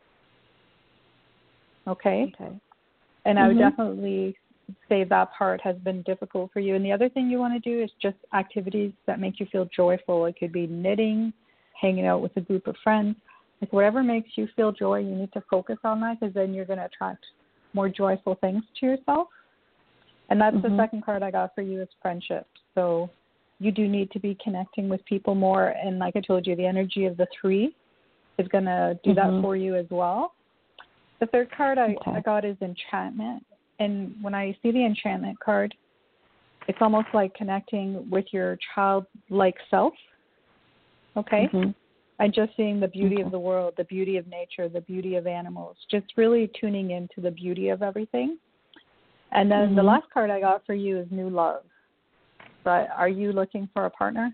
Okay? Okay. And I would Mhm. definitely say that part has been difficult for you. And the other thing you want to do is just activities that make you feel joyful. It could be knitting, hanging out with a group of friends. Like whatever makes you feel joy, you need to focus on that, because then you're going to attract more joyful things to yourself. And that's Mhm. the second card I got for you is friendship. So you do need to be connecting with people more. And like I told you, the energy of the three is going to do that Mhm. for you as well. The third card I, Okay. I got is enchantment. And when I see the enchantment card, it's almost like connecting with your childlike self. Okay? Mhm. And just seeing the beauty Okay. of the world, the beauty of nature, the beauty of animals, just really tuning into the beauty of everything. And then the Mhm. last card I got for you is new love. But are you looking for a partner?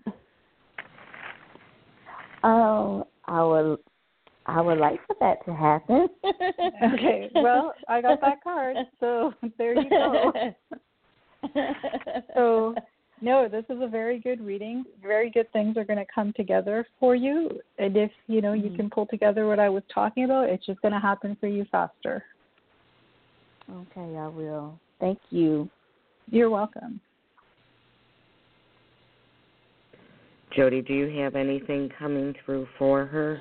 Um, I would, I would like for that to happen. Okay, well, I got that card, so there you go. So, no, this is a very good reading. Very good things are going to come together for you. And if, you know, you Mhm. can pull together what I was talking about, it's just going to happen for you faster. Okay, I will. Thank you. You're welcome. Jody, do you have anything coming through for her?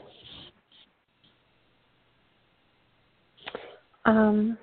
Um,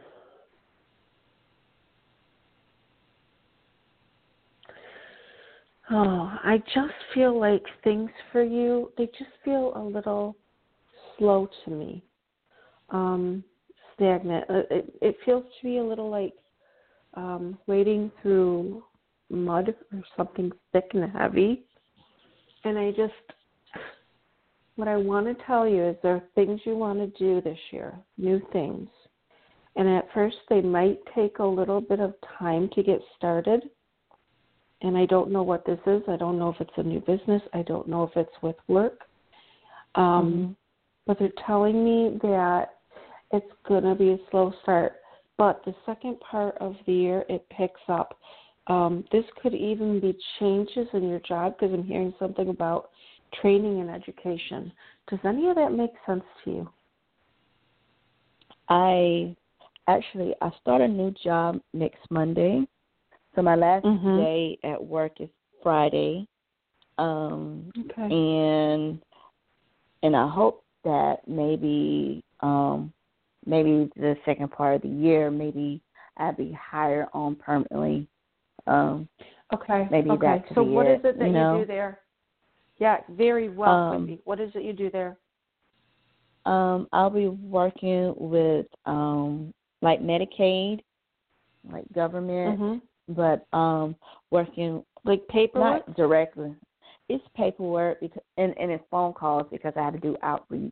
oh, I just feel like things for you, they just feel a little slow to me, um, stagnant. It, it, it feels to me a little like um, wading through mud or something thick and heavy. And I just, what I want to tell you is there are things you want to do this year, new things. And at first they might take a little bit of time to get started. And I don't know what this is. I don't know if it's a new business. I don't know if it's with work. Um, Mm-hmm. But they're telling me that it's going to be a slow start. But the second part of the year, it picks up. Um, this could even be changes in your job because I'm hearing something about training and education. Does any of that make sense to you? I actually I start a new job next Monday, so my last Mhm. day at work is Friday, um, Okay. and and I hope that maybe um, maybe the second part of the year, maybe I'll be hired on permanently. Um, Okay. maybe okay. that could So be what it, is it that you know? do there? Yeah, very well, Um, Wendy. What is it you do there? Um, I'll be working with um, like Medicaid, like government, Mm-hmm. but um, working Like paperwork? not directly. It's paperwork because, and, and it's phone calls because I have to do outreach.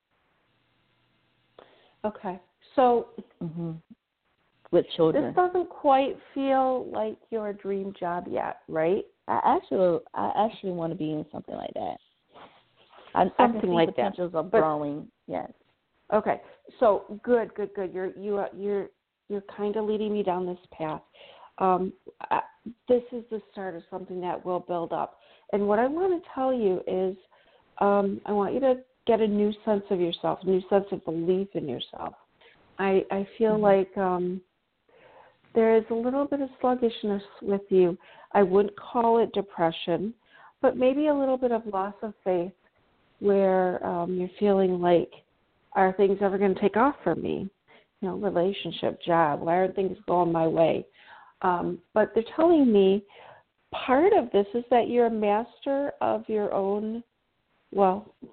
Okay. So hmm With children. this doesn't quite feel like your dream job yet, right? I actually, I actually want to be in something like that. I, I Something can see like that. potentials of But- growing. Yes. Okay. So good, good, good. You're you are you're you're kind of leading me down this path. Um, I, this is the start of something that will build up. And what I want to tell you is, um, I want you to get a new sense of yourself, a new sense of belief in yourself. I I feel Mm-hmm. like um, there is a little bit of sluggishness with you. I wouldn't call it depression, but maybe a little bit of loss of faith, where um, you're feeling like, are things ever going to take off for me? You know, relationship, job, why aren't things going my way? Um, but they're telling me part of this is that you're a master of your own, well,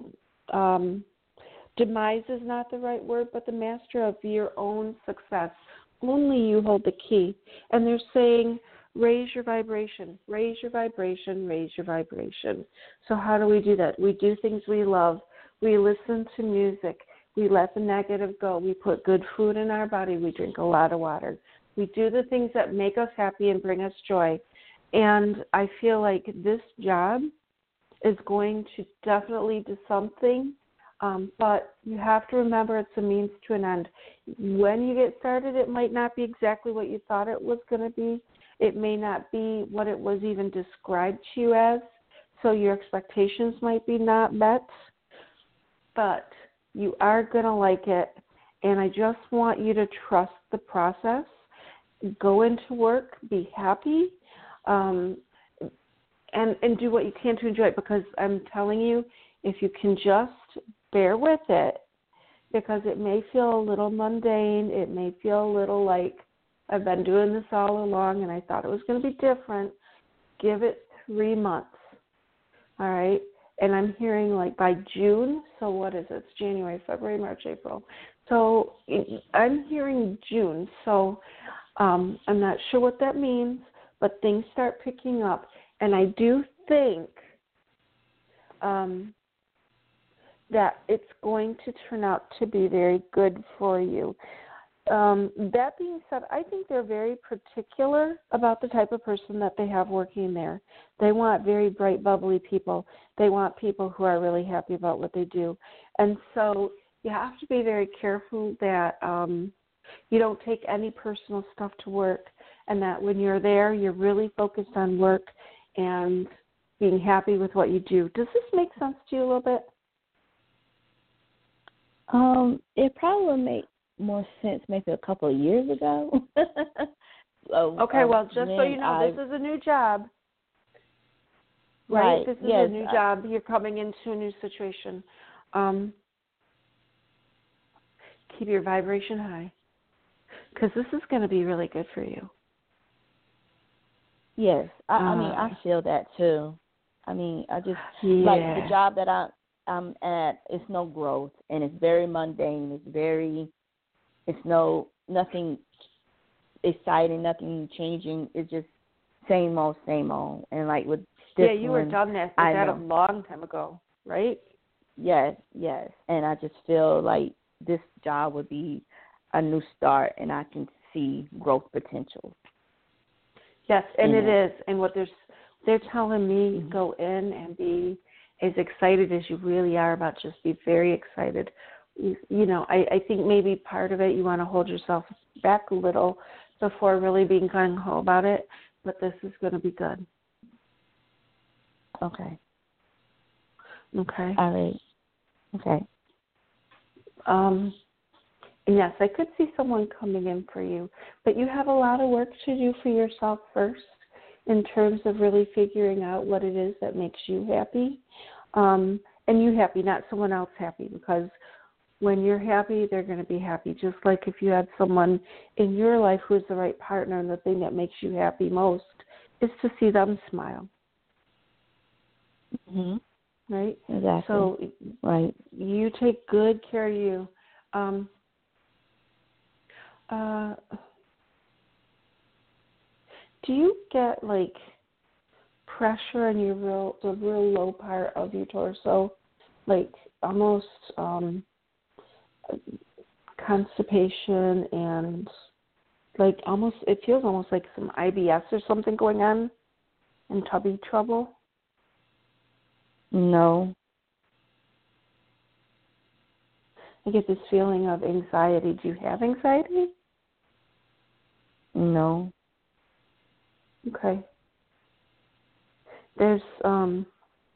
um, demise is not the right word, but the master of your own success. Only you hold the key. And they're saying, raise your vibration, raise your vibration, raise your vibration. So how do we do that? We do things we love. We listen to music. We let the negative go. We put good food in our body. We drink a lot of water. We do the things that make us happy and bring us joy. And I feel like this job is going to definitely do something, um, but you have to remember it's a means to an end. When you get started, it might not be exactly what you thought it was going to be. It may not be what it was even described to you as, so your expectations might be not met, but you are going to like it, and I just want you to trust the process. Go into work, be happy, um, and, and do what you can to enjoy it, because I'm telling you, if you can just bear with it, because it may feel a little mundane, it may feel a little like I've been doing this all along and I thought it was going to be different, give it three months, all right? And I'm hearing like by June, so what is it? It's January, February, March, April. So I'm hearing June, so um, I'm not sure what that means, but things start picking up. And I do think um, that it's going to turn out to be very good for you. Um, that being said, I think they're very particular about the type of person that they have working there. They want very bright, bubbly people. They want people who are really happy about what they do. And so you have to be very careful that um, you don't take any personal stuff to work, and that when you're there, you're really focused on work and being happy with what you do. Does this make sense to you a little bit? Um, it probably would make more sense maybe a couple of years ago. so, okay, well, um, just so you know, I, this is a new job. Right? Right. This is yes, a new I, job. You're coming into a new situation. Um, keep your vibration high, because this is going to be really good for you. Yes, I, uh, I mean, I feel that too. I mean, I just, yeah. like the job that I, I'm at, it's no growth, and it's very mundane. It's very, it's no, nothing exciting, nothing changing. It's just same old, same old. And like with this yeah, you one, were done that, I that a know. long time ago, right? Yes, yes. And I just feel like this job would be a new start, and I can see growth potential. Yes, and it it. is. And what they're, they're telling me, Mm-hmm. go in and be as excited as you really are about, just be very excited. You, you know, I, I think maybe part of it, you want to hold yourself back a little before really being gung-ho about it, but this is going to be good. Okay. Okay. All right. Okay. Um, yes, I could see someone coming in for you, but you have a lot of work to do for yourself first in terms of really figuring out what it is that makes you happy, um, and you happy, not someone else happy, because when you're happy, they're going to be happy. Just like if you had someone in your life who is the right partner, and the thing that makes you happy most is to see them smile. Mm-hmm. Right? Exactly. So right. you take good care of you. Um, uh, do you get like pressure in your real the real low part of your torso, like almost um, constipation and like almost it feels almost like some I B S or something going on, and tummy trouble? No. I get this feeling of anxiety. Do you have anxiety? No. Okay. There's um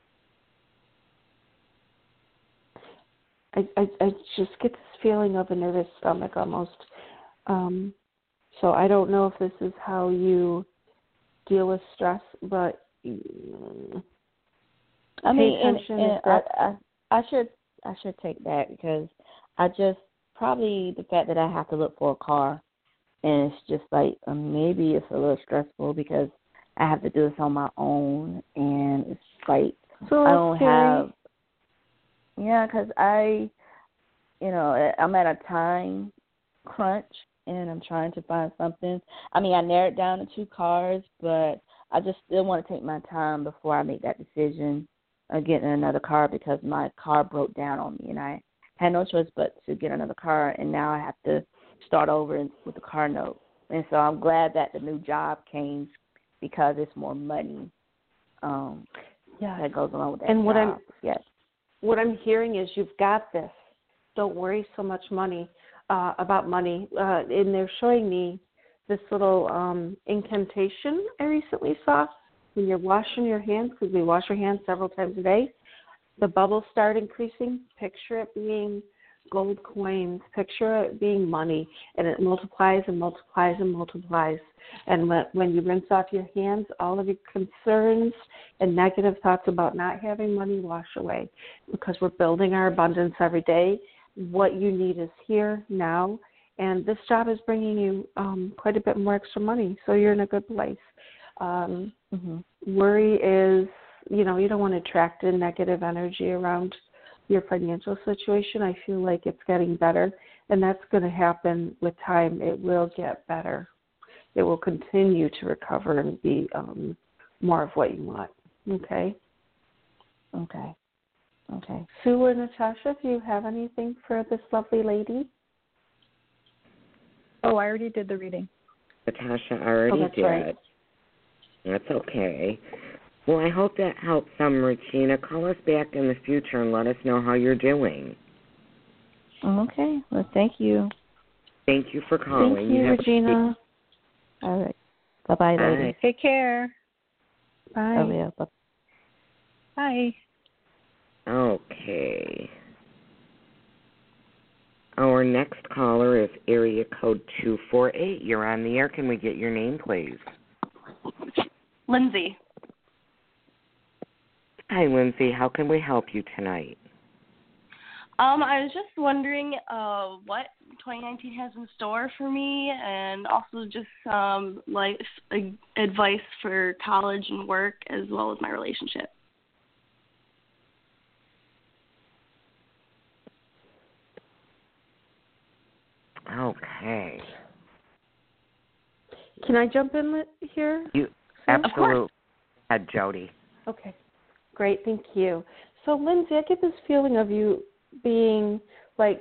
I, I I just get this feeling of a nervous stomach almost. Um so I don't know if this is how you deal with stress, but mm, I pay mean, attention and, and if that I, I I should I should take that, because I just probably the fact that I have to look for a car, and it's just like um, maybe it's a little stressful because I have to do this on my own, and it's like so I don't scary. have Yeah, because I, you know, I'm at a time crunch, and I'm trying to find something. I mean, I narrowed down to two cars, but I just still want to take my time before I make that decision of getting another car because my car broke down on me, and I had no choice but to get another car, and now I have to start over with the car note. And so I'm glad that the new job came because it's more money um, yeah. that goes along with that and what job. I'm yes. what I'm hearing is you've got this. Don't worry so much money uh, about money. Uh, and they're showing me this little um, incantation I recently saw. When you're washing your hands, because we wash our hands several times a day, the bubbles start increasing. Picture it being gold coins. Picture it being money, and it multiplies and multiplies and multiplies. And when you rinse off your hands, all of your concerns and negative thoughts about not having money wash away, because we're building our abundance every day. What you need is here now, and this job is bringing you um, quite a bit more extra money, so you're in a good place. Um, Mm-hmm. Worry is, you know, you don't want to attract in negative energy around your financial situation. I feel like it's getting better, and that's going to happen with time. It will get better. It will continue to recover and be um, more of what you want. Okay? Okay. Okay. Sue or Natasha, do you have anything for this lovely lady? Oh, I already did the reading. Natasha already oh, that's did. Right. That's okay. Well, I hope that helps some, Regina. Call us back in the future and let us know how you're doing. Okay. Well, thank you. Thank you for calling. Thank you, you Regina. All right. Bye-bye, Bye. ladies. Take care. Bye. Oh, yeah. Bye. Bye. Okay. Our next caller is area code two four eight. You're on the air. Can we get your name, please? Lindsay. Hi, Lindsay. How can we help you tonight? Um, I was just wondering uh, what twenty nineteen has in store for me, and also just um, life advice for college and work, as well as my relationship. Okay. Can I jump in li- here? You absolutely had Jody. Okay, great, thank you. So, Lindsay, I get this feeling of you being like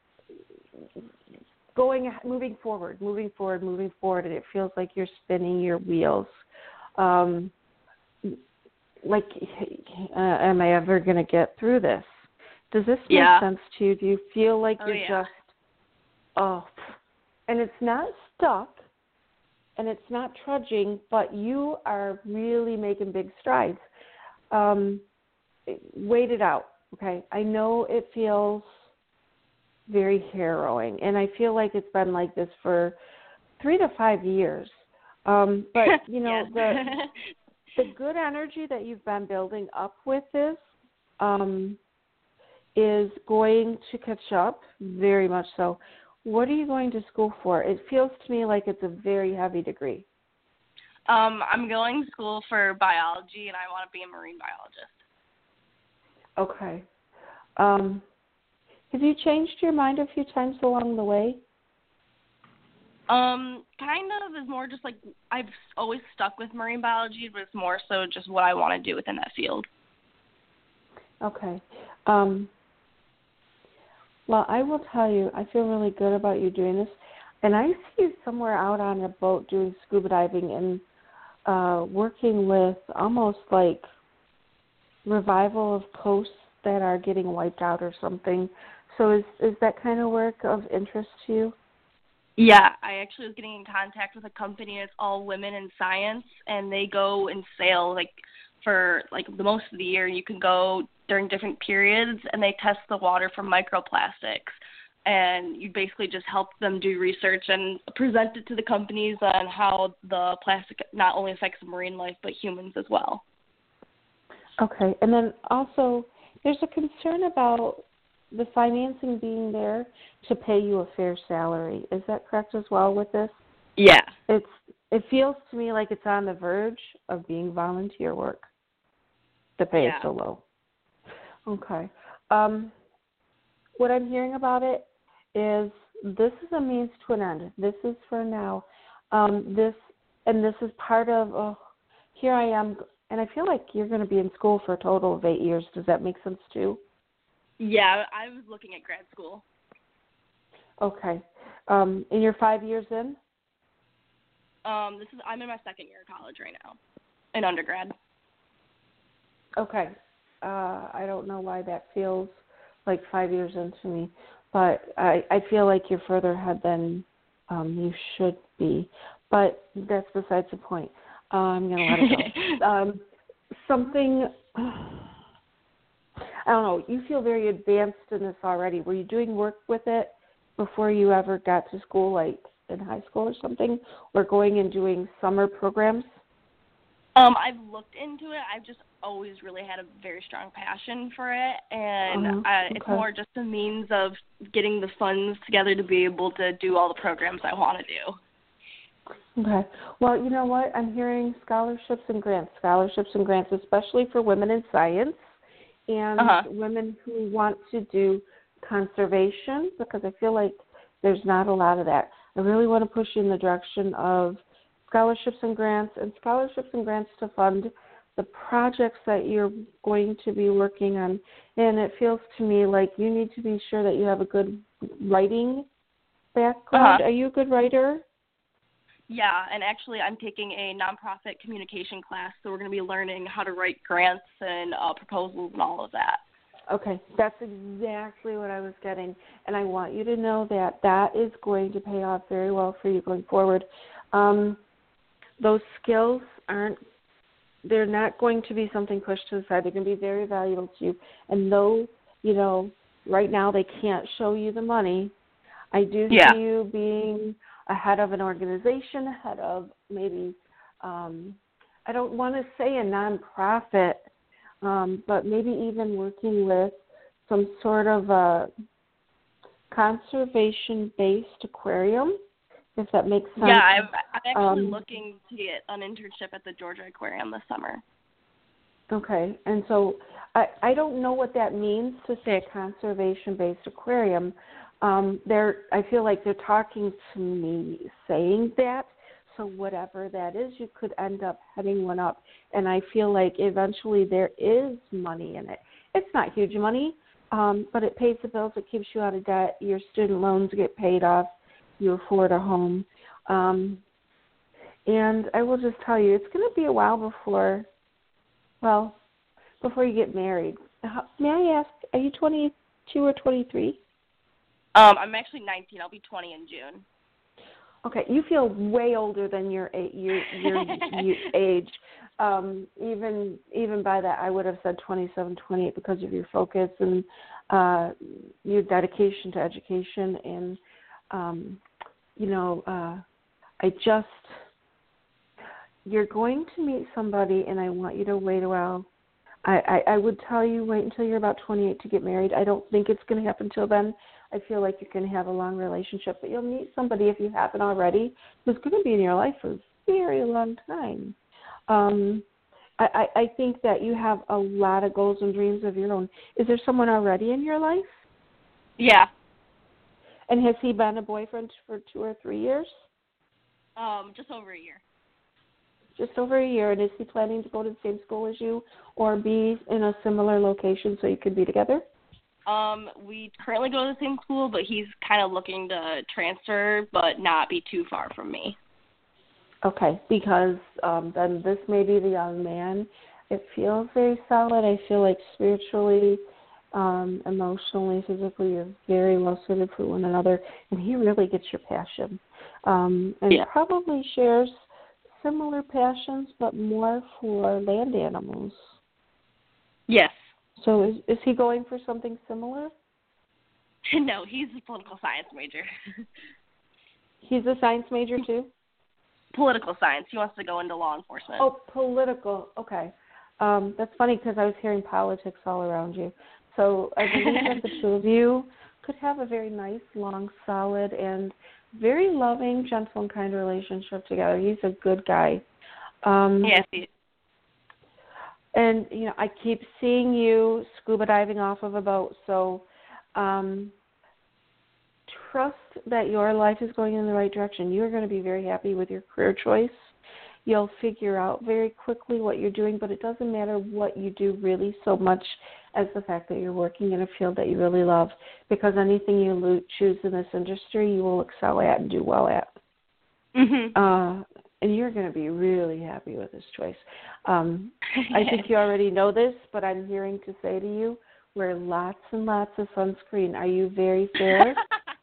going, moving forward, moving forward, moving forward, and it feels like you're spinning your wheels. Um, like, uh, am I ever going to get through this? Does this make Yeah. sense to you? Do you feel like Oh, you're yeah. just, oh, and it's not stuck, and it's not trudging, but you are really making big strides. Um, wait it out, okay? I know it feels very harrowing, and I feel like it's been like this for three to five years. Um, but, you know, the the good energy that you've been building up with this um, is going to catch up, very much so. What are you going to school for? It feels to me like it's a very heavy degree. Um, I'm going to school for biology, and I want to be a marine biologist. Okay. Um, have you changed your mind a few times along the way? Um, kind of is more just like I've always stuck with marine biology, but it's more so just what I want to do within that field. Okay. Um, well, I will tell you, I feel really good about you doing this. And I see you somewhere out on a boat doing scuba diving and uh, working with almost like revival of coasts that are getting wiped out or something. So is is that kind of work of interest to you? Yeah, I actually was getting in contact with a company that's all women in science, and they go and sail like for like the most of the year. You can go during different periods, and they test the water for microplastics. And you basically just help them do research and present it to the companies on how the plastic not only affects marine life but humans as well. Okay, and then also there's a concern about the financing being there to pay you a fair salary. Is that correct as well with this? Yeah. It's it feels to me like it's on the verge of being volunteer work. The pay Yeah. is so low. Okay. um, what I'm hearing about it is this is a means to an end. This is for now. Um, this and this is part of. Oh, here I am, and I feel like you're going to be in school for a total of eight years. Does that make sense too? Yeah, I was looking at grad school. Okay. Um, and you're five years in? Um, this is I'm in my second year of college right now, in undergrad. Okay. Uh, I don't know why that feels like five years into me, but I, I feel like you're further ahead than um, you should be. But that's besides the point. Uh, I'm going to let it go. um, something, I don't know, you feel very advanced in this already. Were you doing work with it before you ever got to school, like in high school or something, or going and doing summer programs? Um, I've looked into it. I've just always really had a very strong passion for it, and uh-huh. uh, okay. it's more just a means of getting the funds together to be able to do all the programs I want to do. Okay. Well, you know what? I'm hearing scholarships and grants, scholarships and grants, especially for women in science and uh-huh. women who want to do conservation, because I feel like there's not a lot of that. I really want to push you in the direction of scholarships and grants, and scholarships and grants to fund the projects that you're going to be working on. And it feels to me like you need to be sure that you have a good writing background. Uh-huh. Are you a good writer? Yeah, and actually I'm taking a nonprofit communication class, so we're going to be learning how to write grants and uh, proposals and all of that. Okay, that's exactly what I was getting, and I want you to know that that is going to pay off very well for you going forward. Um, those skills aren't, they're not going to be something pushed to the side. They're going to be very valuable to you, and though, you know, right now they can't show you the money, I do yeah. see you being a head of an organization, head of maybe, um, I don't want to say a nonprofit, Um, but maybe even working with some sort of a conservation-based aquarium, if that makes sense. Yeah, I'm, I'm actually um, looking to get an internship at the Georgia Aquarium this summer. Okay, and so I, I don't know what that means to say a conservation-based aquarium. Um, they're, I feel like they're talking to me saying that. So whatever that is, you could end up heading one up. And I feel like eventually there is money in it. It's not huge money, um, but it pays the bills. It keeps you out of debt. Your student loans get paid off. You afford a home. Um, and I will just tell you, it's going to be a while before, well, before you get married. How, may I ask, are you twenty-two or twenty-three? Um, I'm actually nineteen. I'll be twenty in June. Okay, you feel way older than your your your, your age. Um, even even by that, I would have said twenty-seven, twenty-eight because of your focus and uh, your dedication to education. And um, you know, uh, I just you're going to meet somebody, and I want you to wait a while. I, I, I would tell you wait until you're about twenty-eight to get married. I don't think it's going to happen till then. I feel like you're going to have a long relationship, but you'll meet somebody, if you haven't already, who's going to be in your life for a very long time. Um, I, I, I think that you have a lot of goals and dreams of your own. Is there someone already in your life? Yeah. And has he been a boyfriend for two or three years? Um, just over a year. Just over a year. And is he planning to go to the same school as you or be in a similar location so you could be together? Um, we currently go to the same school, but he's kind of looking to transfer, but not be too far from me. Okay, because um, then this may be the young man. It feels very solid. I feel like spiritually, um, emotionally, physically, you're very well suited for one another, and he really gets your passion. Um, and yeah. probably shares similar passions, but more for land animals. Yes. So is is he going for something similar? No, he's a political science major. He's a science major too? Political science. He wants to go into law enforcement. Oh, political. Okay. Um, that's funny because I was hearing politics all around you. So I believe that the two of you could have a very nice, long, solid, and very loving, gentle, and kind relationship together. He's a good guy. Um, yes, he And, you know, I keep seeing you scuba diving off of a boat. So um, trust that your life is going in the right direction. You're going to be very happy with your career choice. You'll figure out very quickly what you're doing, but it doesn't matter what you do really so much as the fact that you're working in a field that you really love, because anything you lo- choose in this industry, you will excel at and do well at. Mhm. Uh, and you're going to be really happy with this choice. Um, I think you already know this, but I'm hearing to say to you, wear lots and lots of sunscreen. Are you very fair?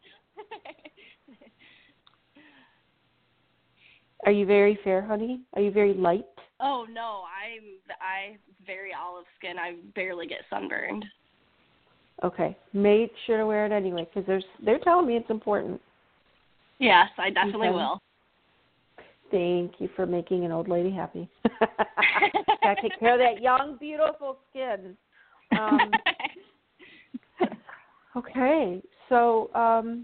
Are you very fair, honey? Are you very light? Oh no, I'm I very olive skin. I barely get sunburned. Okay, make sure to wear it anyway, because there's they're telling me it's important. Yes, I definitely Okay. will. Thank you for making an old lady happy. Gotta take care of that young, beautiful skin. Um, okay, so um,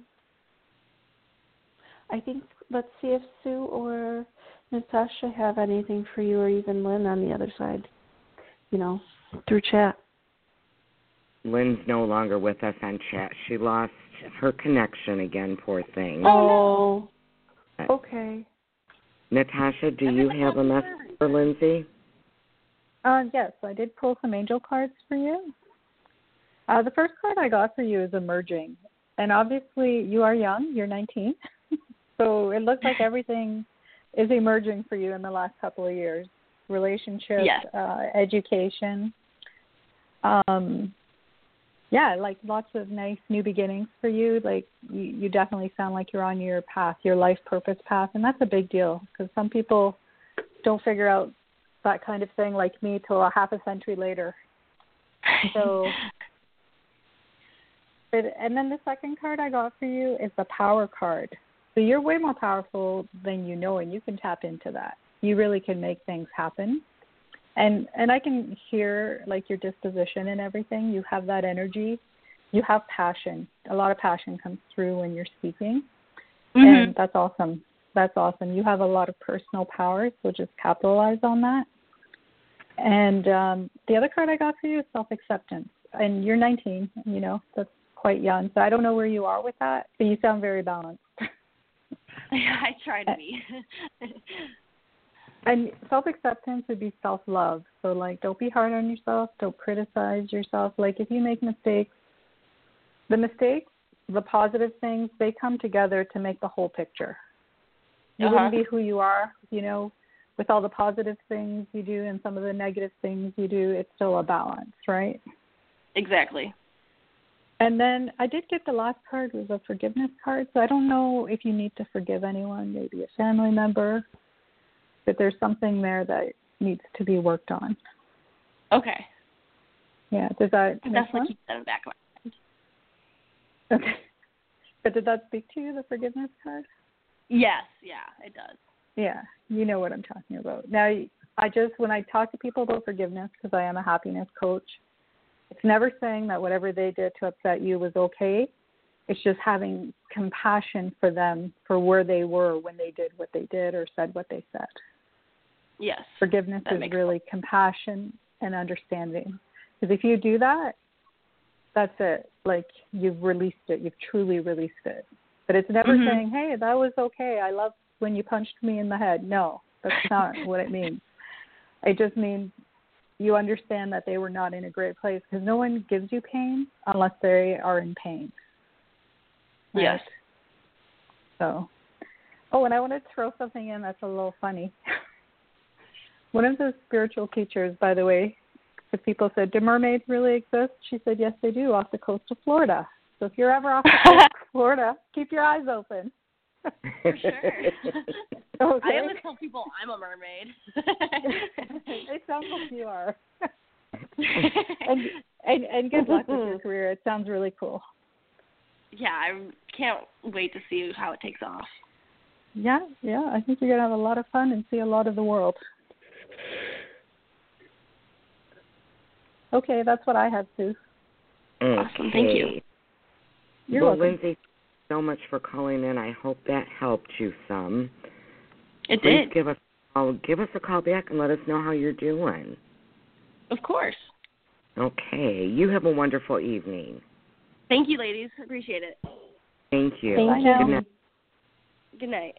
I think let's see if Sue or Natasha have anything for you, or even Lynn on the other side. You know, through chat. Lynn's no longer with us on chat. She lost her connection again, poor thing. Oh, okay. Natasha, do you have a message for Lindsay? Uh, yes, I did pull some angel cards for you. Uh, the first card I got for you is emerging. And obviously you are young. You're nineteen. So it looks like everything is emerging for you in the last couple of years. Relationships, Yes. uh, education. Um, yeah, like lots of nice new beginnings for you. Like you, you definitely sound like you're on your path, your life purpose path. And that's a big deal because some people don't figure out that kind of thing like me till a half a century later. So, but, and then the second card I got for you is the power card. So you're way more powerful than you know, and you can tap into that. You really can make things happen. And and I can hear, like, your disposition and everything. You have that energy. You have passion. A lot of passion comes through when you're speaking. Mm-hmm. And that's awesome. That's awesome. You have a lot of personal power, so just capitalize on that. And um, the other card I got for you is self-acceptance. And you're nineteen, you know, that's quite young. So I don't know where you are with that, but you sound very balanced. I try to be. And self-acceptance would be self-love. So, like, don't be hard on yourself. Don't criticize yourself. Like, if you make mistakes, the mistakes, the positive things, they come together to make the whole picture. You Uh-huh. wouldn't be who you are, you know, with all the positive things you do and some of the negative things you do. It's still a balance, right? Exactly. And then I did get the last card was a forgiveness card. So I don't know if you need to forgive anyone, maybe a family member, but there's something there that needs to be worked on. Okay. Yeah, does that I'll make definitely sense? keep that in the back of my mind. Okay. But did that speak to you, the forgiveness card? Yes, yeah, it does. Yeah, you know what I'm talking about. Now, I just, when I talk to people about forgiveness, because I am a happiness coach, it's never saying that whatever they did to upset you was okay. It's just having compassion for them for where they were when they did what they did or said what they said. Yes. Forgiveness that is makes really compassion and understanding. Because if you do that, that's it. Like, you've released it. You've truly released it. But it's never Mhm. saying, hey, that was okay. I love when you punched me in the head. No, that's not what it means. It just means you understand that they were not in a great place, because no one gives you pain unless they are in pain. Right? Yes. So, oh, and I want to throw something in that's a little funny. One of the spiritual teachers, by the way, if people said, do mermaids really exist? She said, yes, they do, off the coast of Florida. So if you're ever off the coast of Florida, keep your eyes open. For sure. Okay. I always tell people I'm a mermaid. It sounds like you are. and, and and good luck with your career. It sounds really cool. Yeah, I can't wait to see how it takes off. Yeah, yeah. I think you're going to have a lot of fun and see a lot of the world. Okay, that's what I have, Sue. Awesome. Thank you. You're well, welcome. Lindsay, so much for calling in. I hope that helped you some. It Please did. give us, oh, give us a call back and let us know how you're doing. Of course. Okay. You have a wonderful evening. Thank you, ladies. Appreciate it. Thank you. Thank you. Good night. Good night.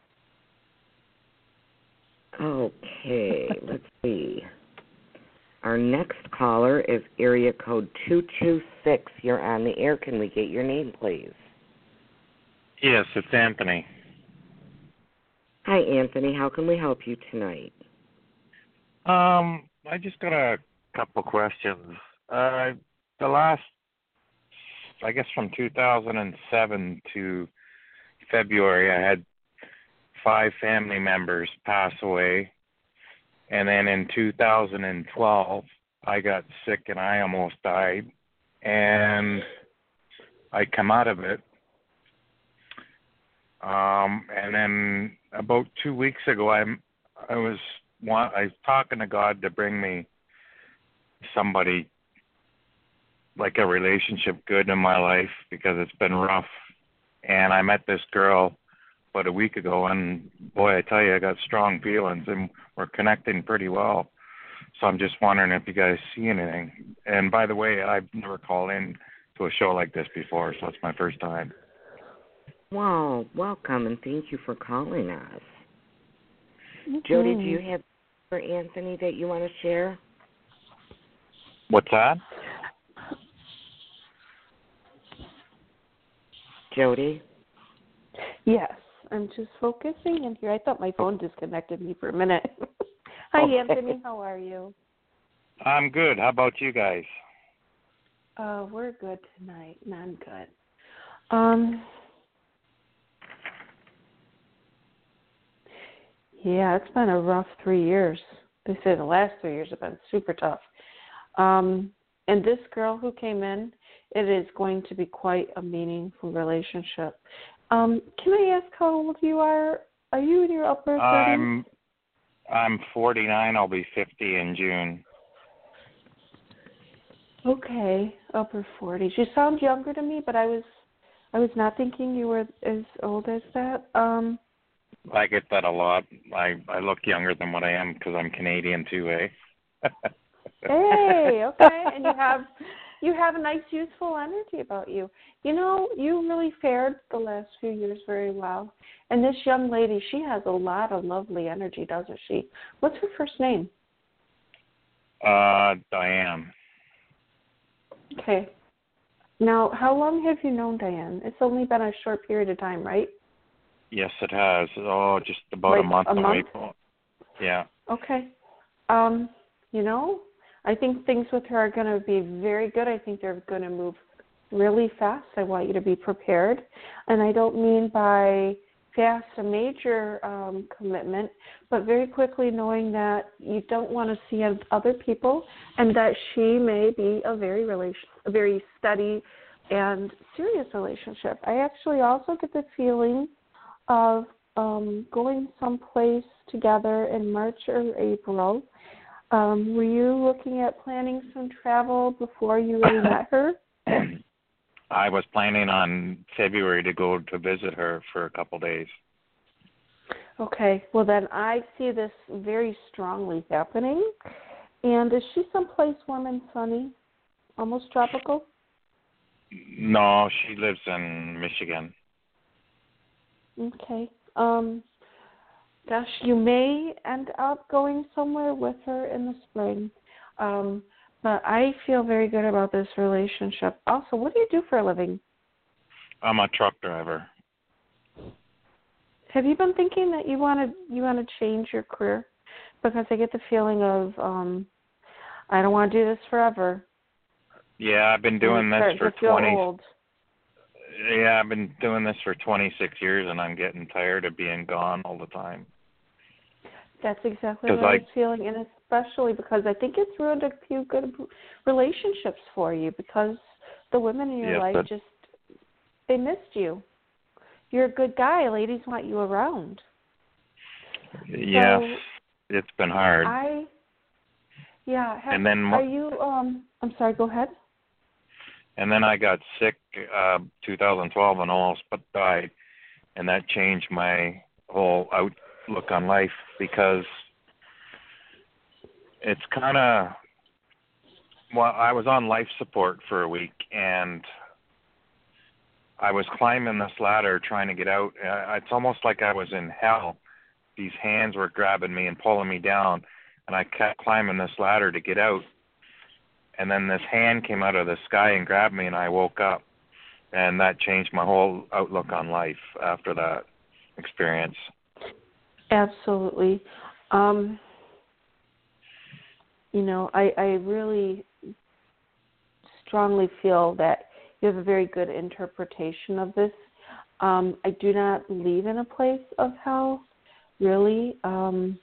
Okay, let's see. Our next caller is area code two two six. You're on the air. Can we get your name, please? Yes, it's Anthony. Hi, Anthony. How can we help you tonight? Um, I just got a couple questions. Uh, the last, I guess from two thousand seven to February, I had five family members pass away. And then in two thousand twelve, I got sick and I almost died. And I come out of it. Um, and then about two weeks ago, I'm, I was want, I was talking to God to bring me somebody, like a relationship good in my life, because it's been rough. And I met this girl about a week ago, and boy, I tell you, I got strong feelings, and we're connecting pretty well. So I'm just wondering if you guys see anything. And by the way, I've never called in to a show like this before, so it's my first time. Wow, welcome, and thank you for calling us. Mm-hmm. Jody, do you have for Anthony that you want to share? What's that? Jody? Yes, I'm just focusing in here. I thought my phone disconnected me for a minute. Hi, Okay. Anthony. How are you? I'm good. How about you guys? Uh, we're good tonight, and I'm good. Um, yeah, it's been a rough three years. They say the last three years have been super tough. Um, and this girl who came in, it is going to be quite a meaningful relationship. Um, can I ask how old you are? Are you in your upper thirties? I'm I'm forty-nine. I'll be fifty in June. Okay, upper forties. You sound younger to me, but I was I was not thinking you were as old as that. Um, I get that a lot. I, I look younger than what I am because I'm Canadian too, eh? Hey, okay, and you have you have a nice youthful energy about you. You know, you really fared the last few years very well. And this young lady, she has a lot of lovely energy, doesn't she? What's her first name? Uh, Diane. Okay. Now, how long have you known Diane? It's only been a short period of time, right? Yes, it has. Oh, just about Like a month a month? away. Yeah. Okay. Um, you know, I think things with her are going to be very good. I think they're going to move really fast. I want you to be prepared. And I don't mean by fast a major um, commitment, but very quickly knowing that you don't want to see other people and that she may be a very relation, a very steady and serious relationship. I actually also get the feeling of um, going someplace together in March or April. Um, were you looking at planning some travel before you really met her? I was planning on February to go to visit her for a couple days. Okay. Well, then I see this very strongly happening. And is she someplace warm and sunny, almost tropical? No, she lives in Michigan. Okay. Um, gosh, you may end up going somewhere with her in the spring. Um, but I feel very good about this relationship. Also, what do you do for a living? I'm a truck driver. Have you been thinking that you want to you want to change your career? Because I get the feeling of um, I don't want to do this forever. Yeah, I've been doing this for twenty. Old. Yeah, I've been doing this for twenty-six years, and I'm getting tired of being gone all the time. That's exactly what I, I was feeling, and especially because I think it's ruined a few good relationships for you because the women in your yes, life but, just, they missed you. You're a good guy. Ladies want you around. Yes, so it's been hard. I, yeah. Have, and then, are you, um, I'm sorry, go ahead. And then I got sick uh, two thousand twelve and almost died, and that changed my whole outlook on life because it's kind of well, I was on life support for a week, and I was climbing this ladder trying to get out. Uh, it's almost like I was in hell. These hands were grabbing me and pulling me down, and I kept climbing this ladder to get out. And then this hand came out of the sky and grabbed me, and I woke up. And that changed my whole outlook on life after that experience. Absolutely. Um, you know, I, I really strongly feel that you have a very good interpretation of this. Um, I do not believe in a place of hell, really. Um,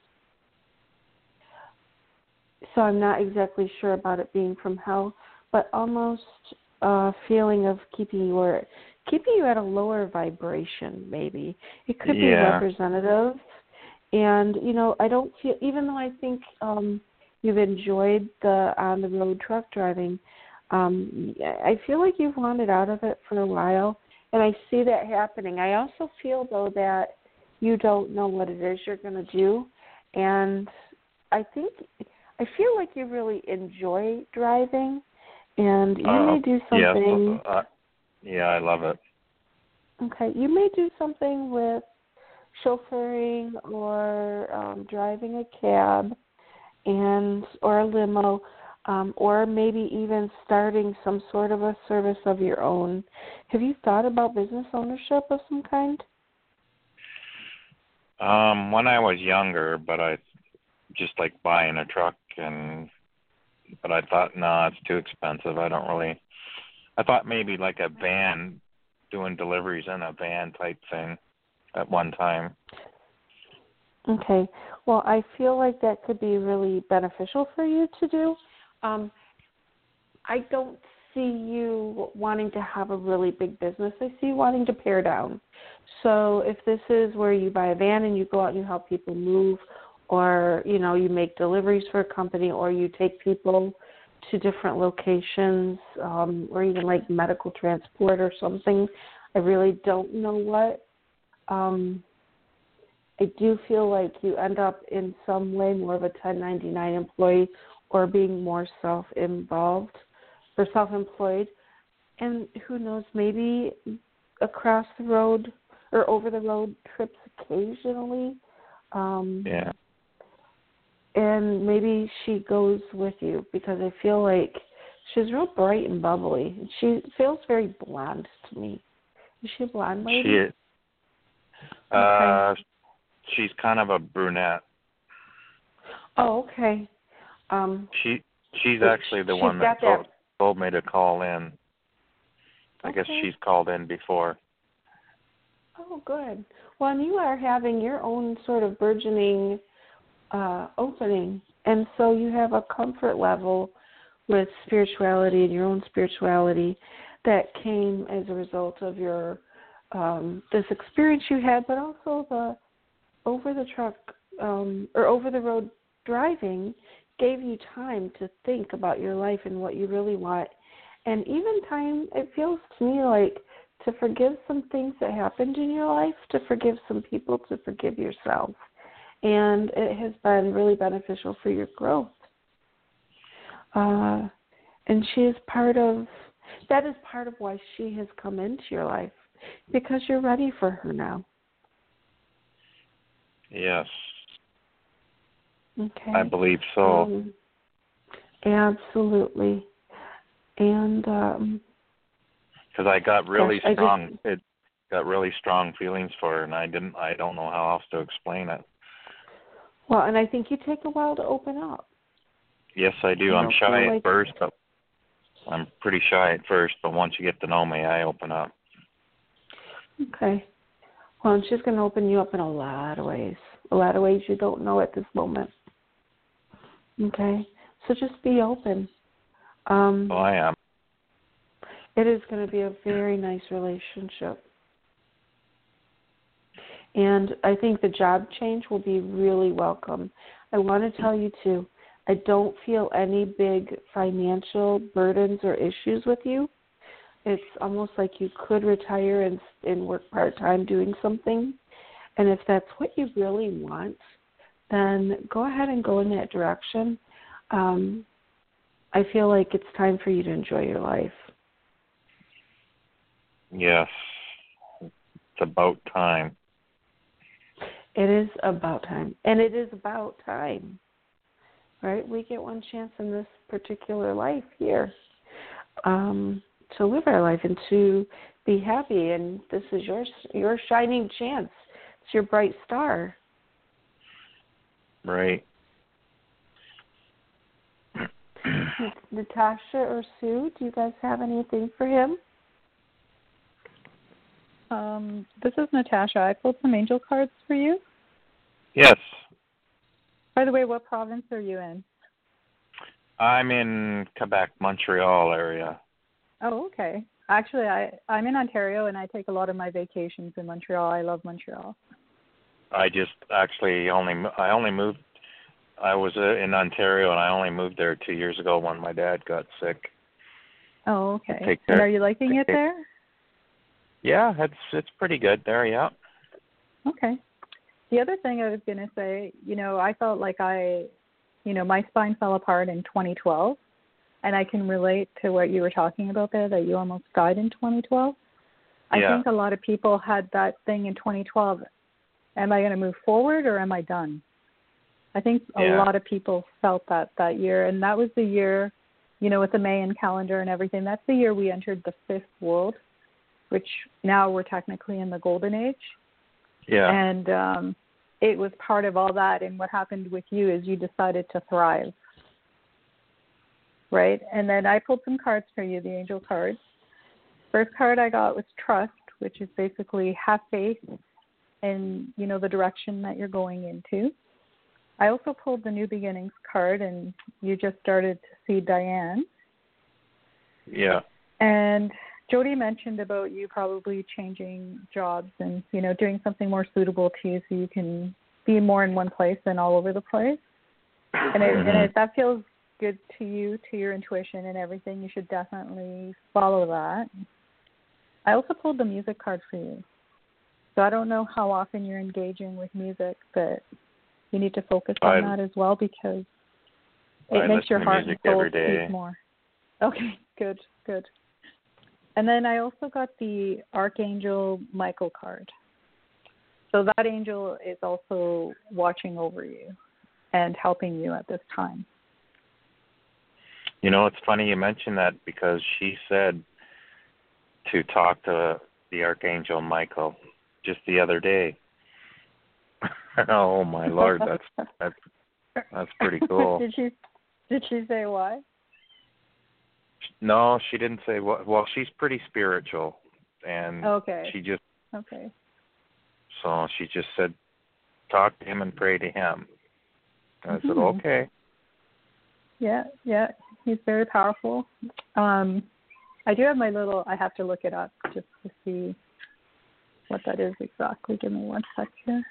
so I'm not exactly sure about it being from hell, but almost a feeling of keeping you or keeping you at a lower vibration, maybe. It could yeah. be representative. And, you know, I don't feel, even though I think um, you've enjoyed the on-the-road truck driving, um, I feel like you've wanted out of it for a while, and I see that happening. I also feel, though, that you don't know what it is you're going to do, and I think, I feel like you really enjoy driving, and you uh, may do something. Yeah, uh, yeah, I love it. Okay, you may do something with chauffeuring or um, driving a cab and or a limo, um, or maybe even starting some sort of a service of your own. Have you thought about business ownership of some kind? Um, when I was younger, but I just like buying a truck, and but I thought, no, nah, it's too expensive. I don't really. I thought maybe like a van, doing deliveries in a van type thing at one time. Okay. Well, I feel like that could be really beneficial for you to do. Um, I don't see you wanting to have a really big business. I see you wanting to pare down. So if this is where you buy a van and you go out and you help people move, or, you know, you make deliveries for a company, or you take people to different locations, um, or even like medical transport or something, I really don't know what. Um, I do feel like you end up in some way more of a ten ninety-nine employee, or being more self-involved or self-employed. And who knows, maybe across the road or over the road trips occasionally. Um, yeah. And maybe she goes with you, because I feel like she's real bright and bubbly. She feels very blonde to me. Is she a blonde lady? She is. Uh, okay. She's kind of a brunette. Oh, okay. Um, she she's actually the one that told, that told me to call in. I okay. guess she's called in before. Oh, good. Well, and you are having your own sort of burgeoning uh, opening, and so you have a comfort level with spirituality and your own spirituality that came as a result of your um, this experience you had, but also the over the truck um, or over the road driving gave you time to think about your life and what you really want, and even time, it feels to me like, to forgive some things that happened in your life, to forgive some people, to forgive yourself. And it has been really beneficial for your growth. Uh, and she is part of, that is part of why she has come into your life, because you're ready for her now. Yes. Okay. I believe so. Um, absolutely. And um, because I got really gosh, strong, just, it got really strong feelings for her, and I didn't, I don't know how else to explain it. Well, and I think you take a while to open up. Yes, I do. I I'm shy at like first, but I'm pretty shy at first, but once you get to know me, I open up. Okay. Well, and she's going to open you up in a lot of ways, a lot of ways you don't know at this moment. Okay? So just be open. Um, oh, I am. It is going to be a very nice relationship. And I think the job change will be really welcome. I want to tell you, too, I don't feel any big financial burdens or issues with you. It's almost like you could retire and, and work part-time doing something. And if that's what you really want, then go ahead and go in that direction. Um, I feel like it's time for you to enjoy your life. Yes. It's about time. It is about time. And it is about time. Right? We get one chance in this particular life here um, to live our life and to be happy. And this is your your shining chance. It's your bright star. Right. Natasha or Sue, do you guys have anything for him? Um, this is Natasha. I pulled some angel cards for you. Yes. By the way, what province are you in? I'm in Quebec, Montreal area. Oh, okay. Actually, I, I'm in Ontario, and I take a lot of my vacations in Montreal. I love Montreal. I just actually only I only moved. I was uh, in Ontario, and I only moved there two years ago when my dad got sick. Oh, okay. Take And care. are you liking it there? Yeah, it's it's pretty good there. Yeah. Okay. The other thing I was going to say, you know, I felt like I, you know, my spine fell apart in twenty twelve, and I can relate to what you were talking about there, that you almost died in twenty twelve. I Yeah. think a lot of people had that thing in twenty twelve. Am I going to move forward or am I done? I think a Yeah. lot of people felt that that year, and that was the year, you know, with the Mayan calendar and everything, that's the year we entered the fifth world, which now we're technically in the golden age. Yeah. And um, it was part of all that. And what happened with you is you decided to thrive, right? And then I pulled some cards for you, the angel cards. First card I got was trust, which is basically have faith in, you know, the direction that you're going into. I also pulled the new beginnings card, and you just started to see Diane. Yeah. And Jody mentioned about you probably changing jobs and, you know, doing something more suitable to you so you can be more in one place than all over the place. And, it, Mm-hmm. and if that feels good to you, to your intuition and everything, you should definitely follow that. I also pulled the music card for you. So I don't know how often you're engaging with music, but you need to focus on I, that as well, because it I makes your listen to heart and music soul every day. speak more. Okay, good, good. And then I also got the Archangel Michael card. So that angel is also watching over you and helping you at this time. You know, it's funny you mentioned that, because she said to talk to the Archangel Michael just the other day. Oh my Lord, that's that's that's pretty cool. Did she did she say why? No, she didn't say what. Well, she's pretty spiritual, and Okay. she just Okay. so she just said, talk to him and pray to him. And I said, Mhm. okay. Yeah, yeah, he's very powerful. Um, I do have my little. I have to look it up just to see what that is exactly. Give me one sec here.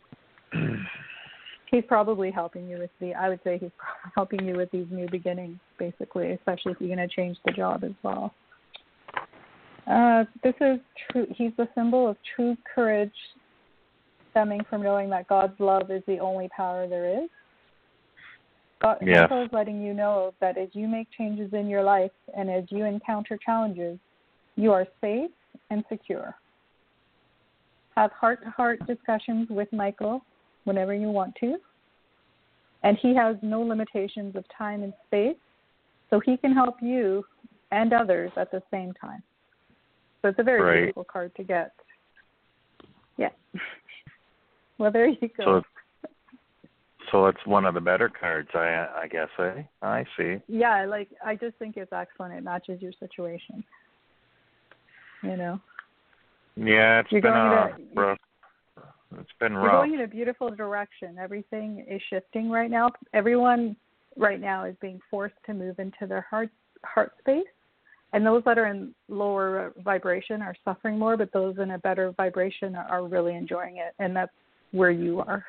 He's probably helping you with the. I would say he's probably helping you with these new beginnings, basically, especially if you're going to change the job as well. Uh, this is true. He's the symbol of true courage, stemming from knowing that God's love is the only power there is. God Yes. also is letting you know that as you make changes in your life and as you encounter challenges, you are safe and secure. Have heart-to-heart discussions with Michael whenever you want to. And he has no limitations of time and space, so he can help you and others at the same time. So it's a very Right. beautiful card to get. Yeah. Well, there you go. So, so it's one of the better cards, I I guess. Eh? I see. Yeah, like I just think it's excellent. It matches your situation. You know. Yeah, it's You're been going a to, rough. It's been You're rough. going in a beautiful direction. Everything is shifting right now. Everyone right now is being forced to move into their heart heart space. And those that are in lower vibration are suffering more, but those in a better vibration are, are really enjoying it. And that's where you are.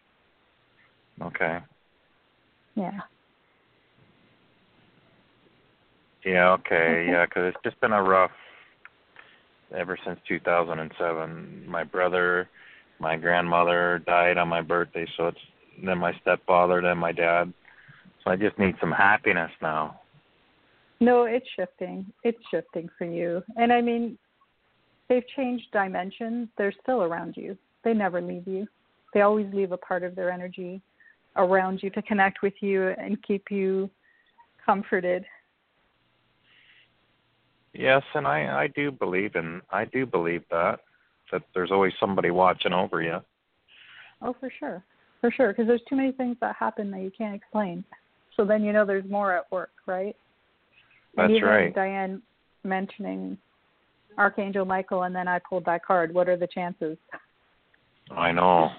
Okay. Yeah. Yeah, okay. Okay. Yeah, because it's just been a rough ever since two thousand seven. My brother, my grandmother died on my birthday, so it's then my stepfather, then my dad. So I just need some happiness now. No, it's shifting. It's shifting for you. And I mean, they've changed dimensions. They're still around you. They never leave you. They always leave a part of their energy around you to connect with you and keep you comforted. Yes, and I, I do believe in I do believe that that there's always somebody watching over you. Oh, for sure, for sure. Because there's too many things that happen that you can't explain. So then you know there's more at work, right? That's and even right. Diane mentioning Archangel Michael, and then I pulled that card. What are the chances? I know.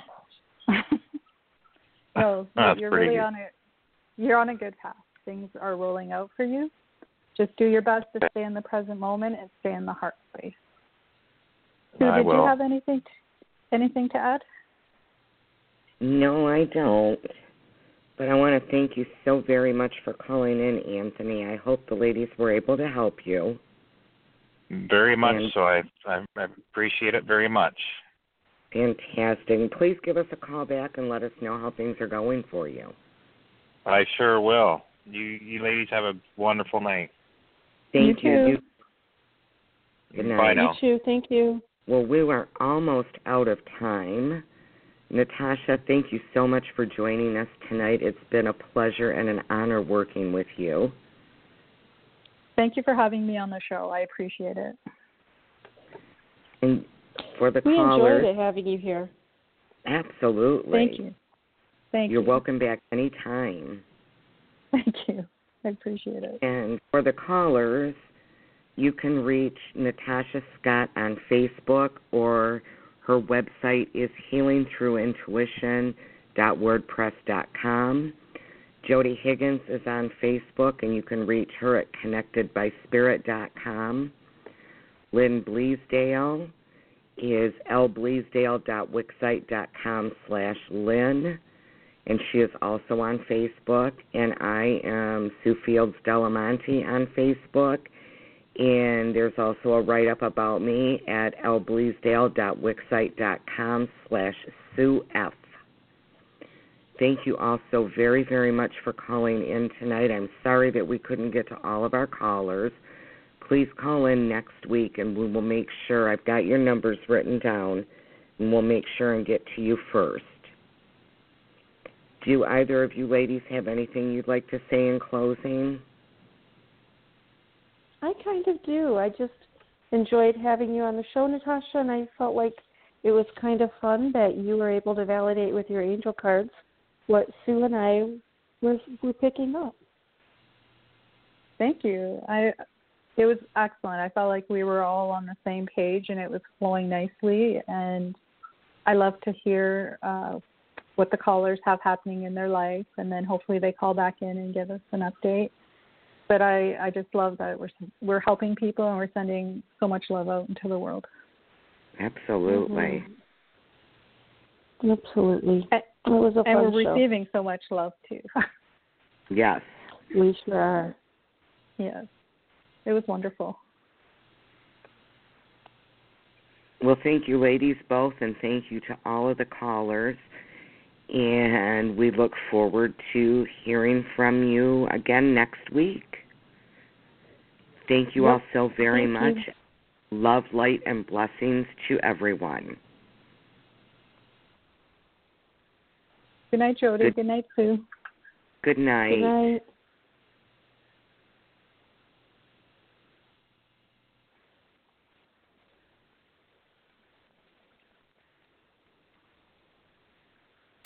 No, That's you're pretty really good. on a you're on a good path. Things are rolling out for you. Just do your best to stay in the present moment and stay in the heart space. Sue, I did will. you have anything to, anything to add? No, I don't. But I want to thank you so very much for calling in, Anthony. I hope the ladies were able to help you. Very much And so. I, I I appreciate it very much. fantastic. Please give us a call back and let us know how things are going for you. I sure will. You you ladies have a wonderful night. Thank You you. too. You- Good night. Bye now. You too. Thank you. Well, we are almost out of time. Natasha, thank you so much for joining us tonight. It's been a pleasure and an honor working with you. Thank you for having me on the show. I appreciate it. And for the We callers, enjoyed it having you here. absolutely. Thank you. Thank You're you. welcome back anytime. Thank you. I appreciate it. And for the callers, you can reach Natasha Scott on Facebook, or her website is healing through intuition dot wordpress dot com. Jody Higgins is on Facebook, and you can reach her at connected by spirit dot com. Lynn Bleasdale is l bleasdale dot wixsite dot com slash Lynn, and she is also on Facebook. And I am Sue Fields Delamonte on Facebook, and there's also a write-up about me at l bleasdale dot wixsite dot com slash Sue F. Thank you all so very, very much for calling in tonight. I'm sorry that we couldn't get to all of our callers. Please call in next week, and we will make sure, I've got your numbers written down, and we'll make sure and get to you first. Do either of you ladies have anything you'd like to say in closing? I kind of do. I just enjoyed having you on the show, Natasha, and I felt like it was kind of fun that you were able to validate with your angel cards what Sue and I were, were picking up. Thank you. I it was excellent. I felt like we were all on the same page, and it was flowing nicely. And I love to hear uh, what the callers have happening in their life, and then hopefully they call back in and give us an update. But I, I just love that we're we're helping people, and we're sending so much love out into the world. Absolutely. Mm-hmm. Absolutely. And, it was a and fun we're show. receiving so much love too. Yes. We sure are. Yes. It was wonderful. Well, thank you, ladies, both, and thank you to all of the callers. And we look forward to hearing from you again next week. Thank you Yep. all so very Thank much. you. Love, light, and blessings to everyone. Good night, Jody. Good, Good night, Sue. good night. Good night.